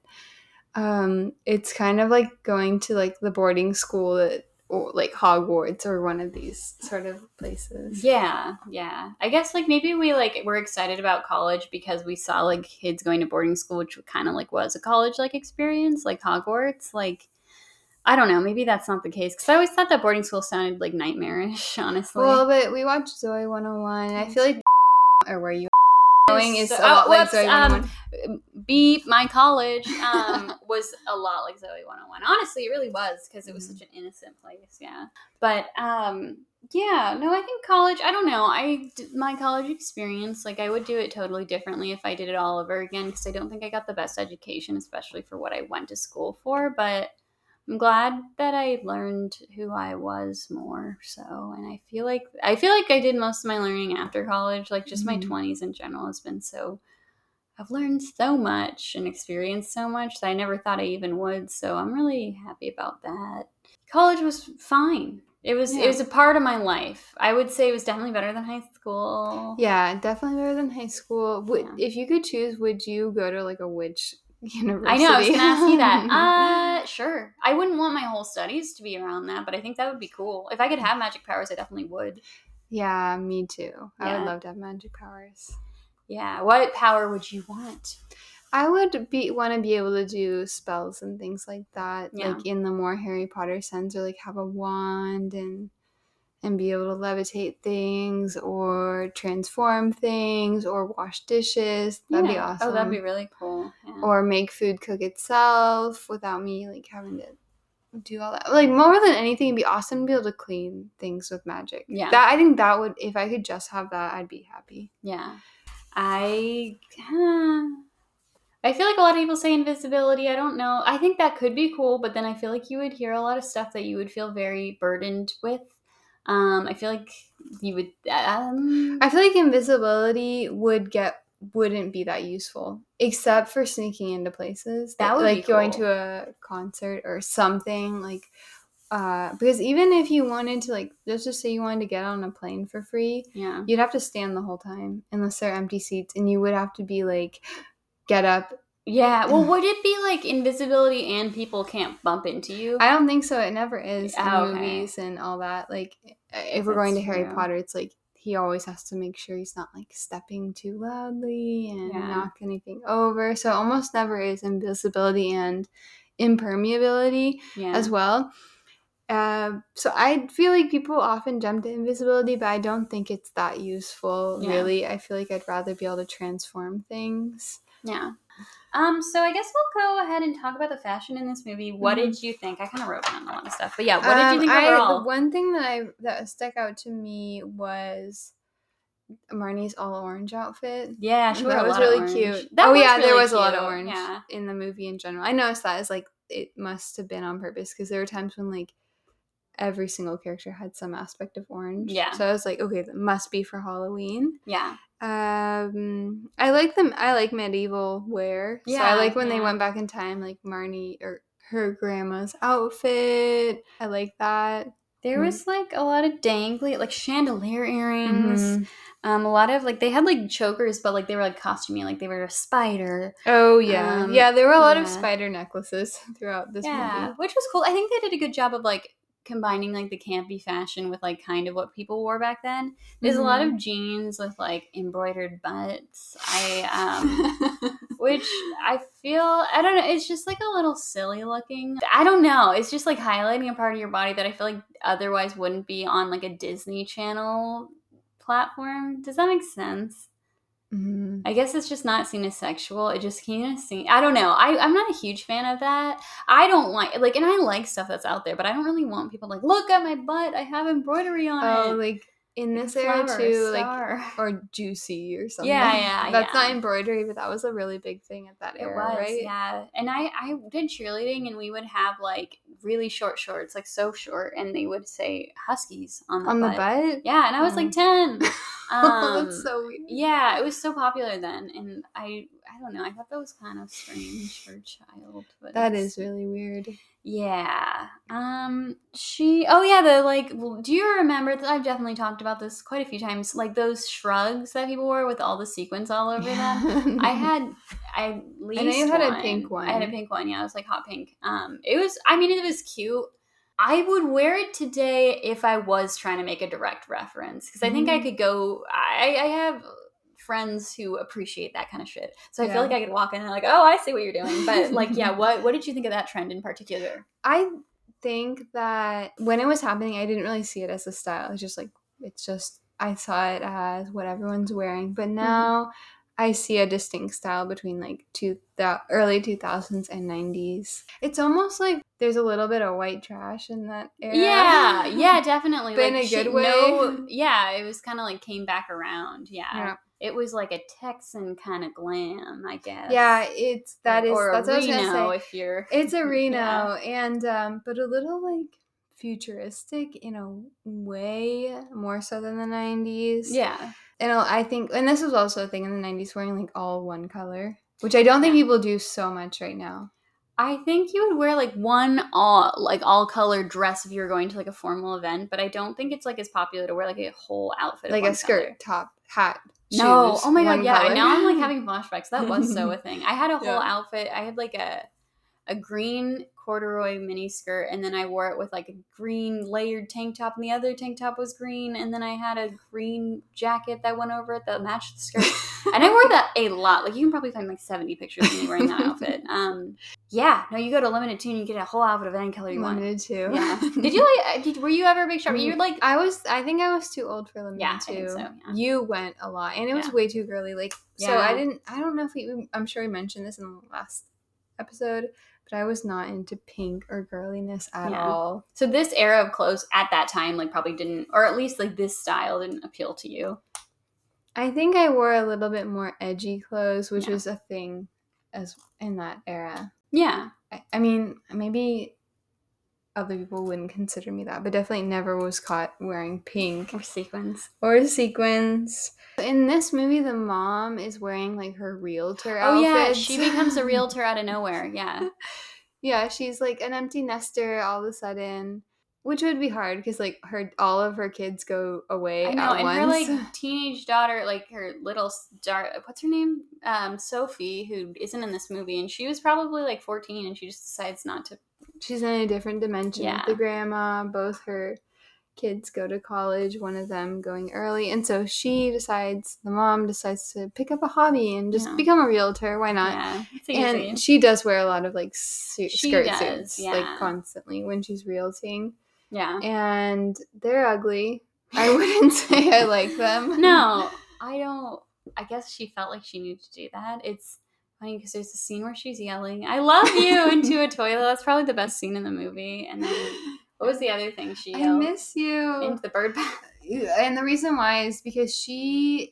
Um, it's kind of like going to like the boarding school that, or like Hogwarts or one of these sort of places. Yeah, yeah. I guess like maybe we like were excited about college because we saw like kids going to boarding school, which kind of like was a college like experience, like Hogwarts. Like, I don't know, maybe that's not the case because I always thought that boarding school sounded like nightmarish, honestly. Well, but we watched Zoe one oh one. I feel like or where you going is So- a lot oh, like whoops, Zoe um, one oh one. Beep, my college um, was a lot like Zoe one oh one. Honestly, it really was because it was Mhm. such an innocent place, yeah. But um, yeah, no, I think college, I don't know. I d- my college experience, like I would do it totally differently if I did it all over again because I don't think I got the best education, especially for what I went to school for. But I'm glad that I learned who I was more so, and I feel like I feel like I did most of my learning after college. Like just my Mhm. twenties in general has been so I've learned so much and experienced so much that I never thought I even would. So I'm really happy about that. College was fine. It was Yeah. it was a part of my life. I would say it was definitely better than high school. Yeah, definitely better than high school. Would Yeah. if you could choose, would you go to like a witch university. I know, I was going to ask you that. Uh, sure. I wouldn't want my whole studies to be around that, but I think that would be cool. If I could have magic powers, I definitely would. Yeah, me too. Yeah. I would love to have magic powers. Yeah. What power would you want? I would be want to be able to do spells and things like that, Yeah. like in the more Harry Potter sense, or like have a wand and and be able to levitate things or transform things or wash dishes. That'd yeah. be awesome. Oh, that'd be really cool. Yeah. Or make food cook itself without me like having to do all that. Like more than anything, it'd be awesome to be able to clean things with magic. Yeah. That I think that would, if I could just have that, I'd be happy. Yeah. I uh, I feel like a lot of people say invisibility. I don't know. I think that could be cool, but then I feel like you would hear a lot of stuff that you would feel very burdened with. Um, I feel like you would. Um, I feel like invisibility would get wouldn't be that useful, except for sneaking into places. That would like be going cool. to a concert or something. Like, uh, because even if you wanted to, like, let's just say you wanted to get on a plane for free, yeah. you'd have to stand the whole time unless there are empty seats, and you would have to be like, get up. Yeah. Well, would it be like invisibility and people can't bump into you? I don't think so. It never is in Oh, okay. movies and all that. Like, if we're going to That's Harry true. Potter, it's like he always has to make sure he's not like stepping too loudly and Yeah. knock anything over. So it almost never is invisibility and impermeability Yeah. as well. Uh, so I feel like people often jump to invisibility, but I don't think it's that useful, Yeah. really. I feel like I'd rather be able to transform things. Yeah. Um, so I guess we'll go ahead and talk about the fashion in this movie. What Mhm. did you think? I kind of wrote down a lot of stuff, but yeah, what did you think Um, I- overall? The one thing that I that stuck out to me was Marnie's all orange outfit. Yeah, she wore that a was lot of really orange. cute. That oh was yeah, there really was a lot of cute. orange Yeah. in the movie in general. I noticed that as like it must have been on purpose because there were times when like every single character had some aspect of orange. Yeah. So I was like, okay, that must be for Halloween. Yeah. Um, I like them. I like medieval wear. So Yeah, I like when they yeah. went back in time, like Marnie or her grandma's outfit. I like that. There Mm. was like a lot of dangly, like chandelier earrings. Mhm. Um, a lot of like they had like chokers, but like they were like costumey, like they were a spider. Oh yeah, Um, yeah. There were a lot of yeah. spider necklaces throughout this Yeah, movie. which was cool. I think they did a good job of like combining like the campy fashion with like kind of what people wore back then. There's a lot Mhm. of jeans with like embroidered butts. I um which I feel I don't know, it's just like a little silly looking. I don't know. It's just like highlighting a part of your body that I feel like otherwise wouldn't be on like a Disney Channel platform. Does that make sense? Mhm. I guess it's just not seen as sexual. It just kind of seems, I don't know. I, I'm not a huge fan of that. I don't like, like, and I like stuff that's out there, but I don't really want people like, look at my butt. I have embroidery on Oh, it. like in Like a this era flower, a too, like star. or juicy or something. Yeah, yeah, That's yeah. not embroidery, but that was a really big thing at that It era, was, right? yeah. And I, I did cheerleading, and we would have like really short shorts, like so short, and they would say Huskies on the On butt. the butt? Yeah, and I was like ten. Oh, Um, that's so weird. Yeah, it was so popular then, and I, I don't know. I thought that was kind of strange for a child. But That it's- is really weird. Yeah. Um. She. Oh yeah. The like. Do you remember? I've definitely talked about this quite a few times. Like those shrugs that people wore with all the sequins all over them. I had. I at least. I know you had a one. pink one. I had a pink one. Yeah, it was like hot pink. Um. It was. I mean, it was cute. I would wear it today if I was trying to make a direct reference because I think I Mhm. could go. I. I have friends who appreciate that kind of shit. So I Yeah. feel like I could walk in and like, oh, I see what you're doing. But like, yeah, what what did you think of that trend in particular? I think that when it was happening, I didn't really see it as a style. It's just like, it's just, I saw it as what everyone's wearing. But now I see a distinct style between like two, the early two thousands and nineties. It's almost like there's a little bit of white trash in that era. Yeah, yeah, definitely. But in like, a she- good way. No, yeah, it was kind of like came back around. Yeah. Yeah. It was like a Texan kind of glam, I guess. Yeah, it's, that is, or that's a what I was Reno gonna say. if you're. It's a Reno, Yeah. and um, but a little like futuristic in a way, more so than the nineties. Yeah. And I think, and this was also a thing in the nineties, wearing like all one color, which I don't think Yeah. people do so much right now. I think you would wear like one all like all colored dress if you were going to like a formal event, but I don't think it's like as popular to wear like a whole outfit, like of one a skirt, color. top, hat. No, shoes, oh my god, one yeah. color. Now I'm like having flashbacks. That was so a thing. I had a whole Yeah. outfit. I had like a a green corduroy mini skirt, and then I wore it with like a green layered tank top, and the other tank top was green, and then I had a green jacket that went over it that matched the skirt. And I wore that a lot. Like you can probably find like seventy pictures of me wearing that outfit. Um, yeah. No, you go to Limited Too and you get a whole outfit of any color you want. Limited Too. Yeah. Did you like? Did were you ever a big shopper? You're like. I was. I think I was too old for Limited Yeah, I Too. think so, yeah. You went a lot, and it was Yeah. way too girly. Like so, Yeah. I didn't. I don't know if we. I'm sure we mentioned this in the last episode, but I was not into pink or girliness at Yeah. all. So this era of clothes at that time, like, probably didn't, or at least like this style didn't appeal to you. I think I wore a little bit more edgy clothes, which Yeah. was a thing as in that era. Yeah. I, I mean, maybe other people wouldn't consider me that, but definitely never was caught wearing pink Or sequins. or sequins. In this movie, the mom is wearing like her realtor Oh yeah, outfits. she becomes a realtor out of nowhere. Yeah. Yeah, she's like an empty nester all of a sudden, which would be hard because like her all of her kids go away I know, at and once. her like teenage daughter, like her little daughter, what's her name? Um, Sophie, who isn't in this movie, and she was probably like fourteen, and she just decides not to. She's in a different dimension Yeah. with the grandma. Both her kids go to college, one of them going early, and so she decides, the mom decides to pick up a hobby and just Yeah. become a realtor. Why not? Yeah, it's easy. And she does wear a lot of like suit, She skirt does, suits, yeah. like constantly when she's realting, yeah. and they're ugly. I wouldn't say I like them. No, I don't. I guess she felt like she needed to do that. It's funny because there's a scene where she's yelling, "I love you," into a toilet. That's probably the best scene in the movie. And then what was the other thing she I yelled? miss you. Into the bird bath. And the reason why is because she,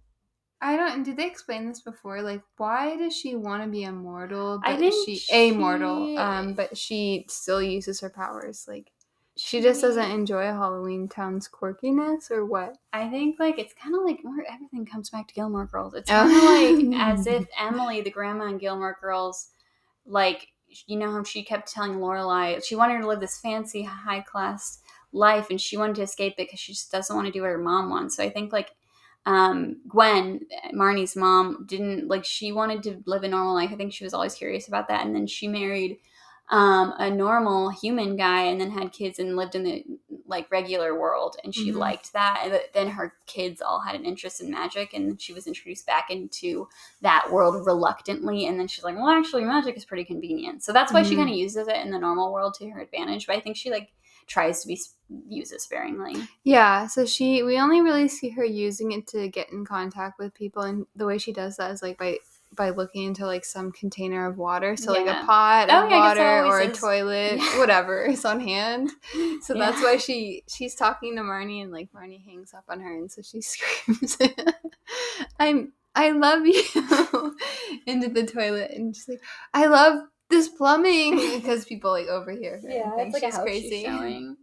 I don't, did they explain this before? Like, why does she want to be immortal? But I think she, she- immortal, um, but she still uses her powers. Like, she just doesn't enjoy Halloween Town's quirkiness, or what? I think like it's kind of like more everything comes back to Gilmore Girls. It's Oh. kind of like as if Emily, the grandma in Gilmore Girls, like you know how she kept telling Lorelai she wanted her to live this fancy high class life, and she wanted to escape it because she just doesn't want to do what her mom wants. So I think like um, Gwen, Marnie's mom, didn't like she wanted to live a normal life. I think she was always curious about that, and then she married um, a normal human guy, and then had kids and lived in the like regular world, and she Mhm. liked that. And then her kids all had an interest in magic, and she was introduced back into that world reluctantly. And then she's like, well, actually, magic is pretty convenient. So that's why she Mhm. kind of uses it in the normal world to her advantage. But I think she like tries to be use it sparingly. Yeah, so she, we only really see her using it to get in contact with people, and the way she does that is like by by looking into like some container of water, so like Yeah. a pot Oh, of yeah, I guess that water or always a is. toilet, Yeah. whatever is on hand. So that's Yeah. why she she's talking to Marnie, and like Marnie hangs up on her, and so she screams, "I'm I love you," into the toilet, and she's like, "I love this plumbing," because people like overhear her and think she's crazy. showing.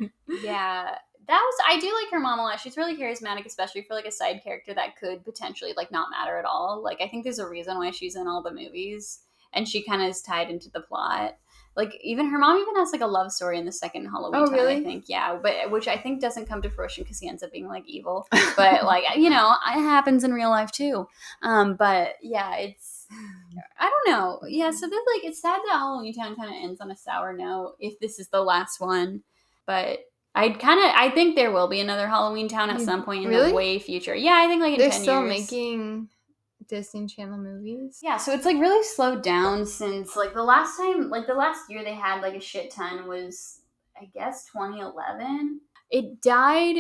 Yeah. That was I do like her mom a lot. She's really charismatic, especially for like a side character that could potentially like not matter at all. Like I think there's a reason why she's in all the movies, and she kind of is tied into the plot. Like even her mom even has like a love story in the second Halloween. Oh, Town, really? I think yeah, but which I think doesn't come to fruition because he ends up being like evil. But like you know, it happens in real life too. Um, but yeah, it's I don't know. Yeah, so then like it's sad that Halloween Town kind of ends on a sour note if this is the last one. But I'd kind of I think there will be another Halloween Town at You- some point in really? the way future. Yeah, I think like in They're ten still years. making Disney Channel movies. Yeah, so it's like really slowed down since like the last time, like the last year they had like a shit ton was, I guess, twenty eleven. It died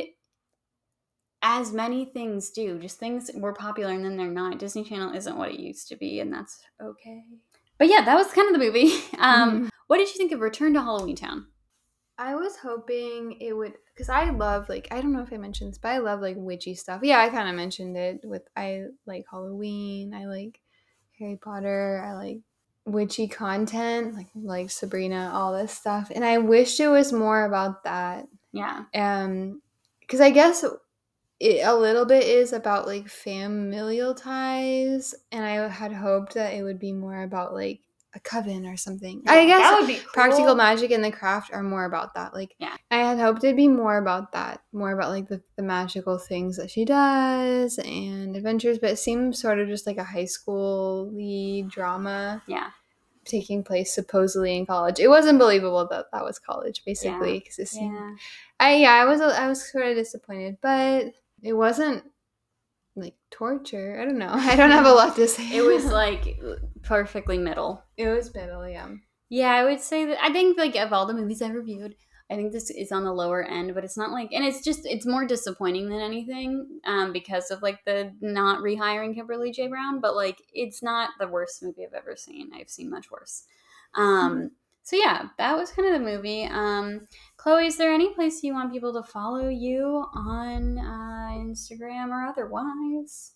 as many things do. Just things were popular and then they're not. Disney Channel isn't what it used to be, and that's okay. But yeah, that was kind of the movie. Um, Mhm. What did you think of Return to Halloween Town? I was hoping it would, because I love, like, I don't know if I mentioned this, but I love, like, witchy stuff. Yeah, I kind of mentioned it with, I like Halloween, I like Harry Potter, I like witchy content, like, like Sabrina, all this stuff. And I wished it was more about that. Yeah. Um, because I guess it a little bit is about, like, familial ties, and I had hoped that it would be more about, like, a coven or something. Yeah, I guess that would be cool. Practical Magic and the Craft are more about that. Like, yeah. I had hoped it'd be more about that, more about like the, the magical things that she does and adventures, but it seems sort of just like a high school drama. Yeah. Taking place supposedly in college. It wasn't believable that that was college, basically, because yeah. it seemed. Yeah. I yeah, I was I was sort of disappointed, but it wasn't like torture. I don't know. I don't have a lot to say. It was like perfectly middle. It was middle, yeah. Yeah, I would say that I think like of all the movies I reviewed, I think this is on the lower end, but it's not like, and it's just, it's more disappointing than anything um, because of like the not rehiring Kimberly J. Brown, but like it's not the worst movie I've ever seen. I've seen much worse. Um, mm-hmm. So yeah, that was kind of the movie. Um, Chloe, is there any place you want people to follow you on uh, Instagram or otherwise?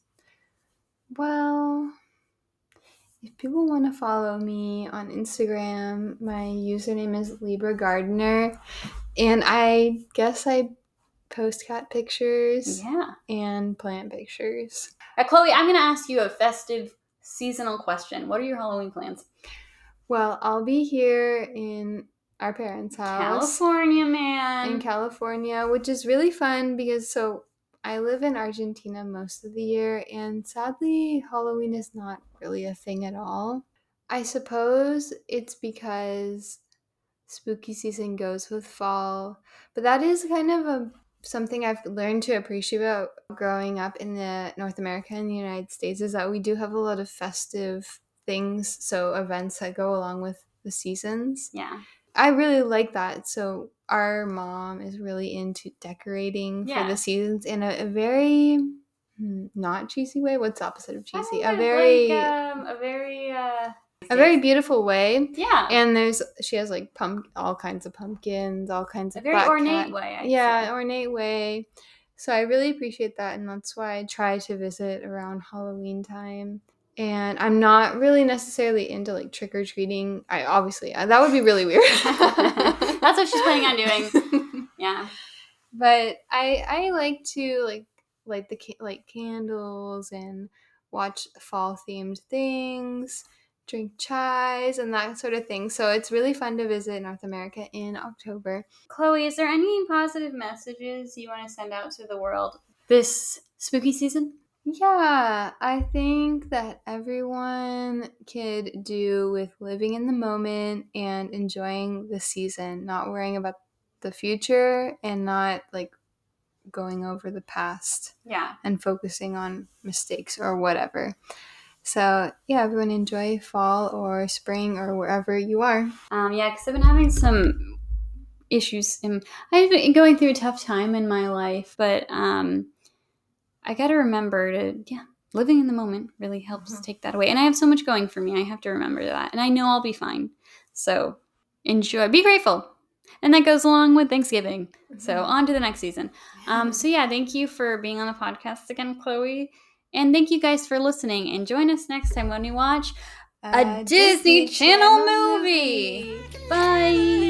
Well, if people want to follow me on Instagram, my username is Libra Gardener, and I guess I post cat pictures yeah. and plant pictures. Uh, Chloe, I'm going to ask you a festive seasonal question. What are your Halloween plans? Well, I'll be here in our parents' house. California, man. In California, which is really fun because so I live in Argentina most of the year, and sadly, Halloween is not really a thing at all. I suppose it's because spooky season goes with fall, but that is kind of a something I've learned to appreciate about growing up in the North America and the United States is that we do have a lot of festive things, so events that go along with the seasons. Yeah. I really like that. So our mom is really into decorating yeah. for the seasons in a, a very not cheesy way. What's the opposite of cheesy? A very like, um, a very uh a very beautiful way. Yeah. And there's she has like pump all kinds of pumpkins, all kinds a of very black ornate cat. way. I'd yeah, say. ornate way. So I really appreciate that, and that's why I try to visit around Halloween time. And I'm not really necessarily into like trick or treating. I obviously uh, that would be really weird. That's what she's planning on doing. Yeah, but I I like to like light the like candles and watch fall themed things, drink chais and that sort of thing. So it's really fun to visit North America in October. Chloe, is there any positive messages you want to send out to the world this spooky season? Yeah, I think that everyone could do with living in the moment and enjoying the season, not worrying about the future and not like going over the past. Yeah. And focusing on mistakes or whatever. So, yeah, everyone enjoy fall or spring or wherever you are. Um, yeah, because I've been having some issues. In, I've been going through a tough time in my life, but um, I got to remember to, yeah, living in the moment really helps mm-hmm. take that away. And I have so much going for me. I have to remember that. And I know I'll be fine. So enjoy. Be grateful. And that goes along with Thanksgiving. Mm-hmm. So on to the next season. Um, so yeah, thank you for being on the podcast again, Chloe. And thank you guys for listening. And join us next time when we watch a, a Disney, Disney Channel, Channel movie. movie. Bye.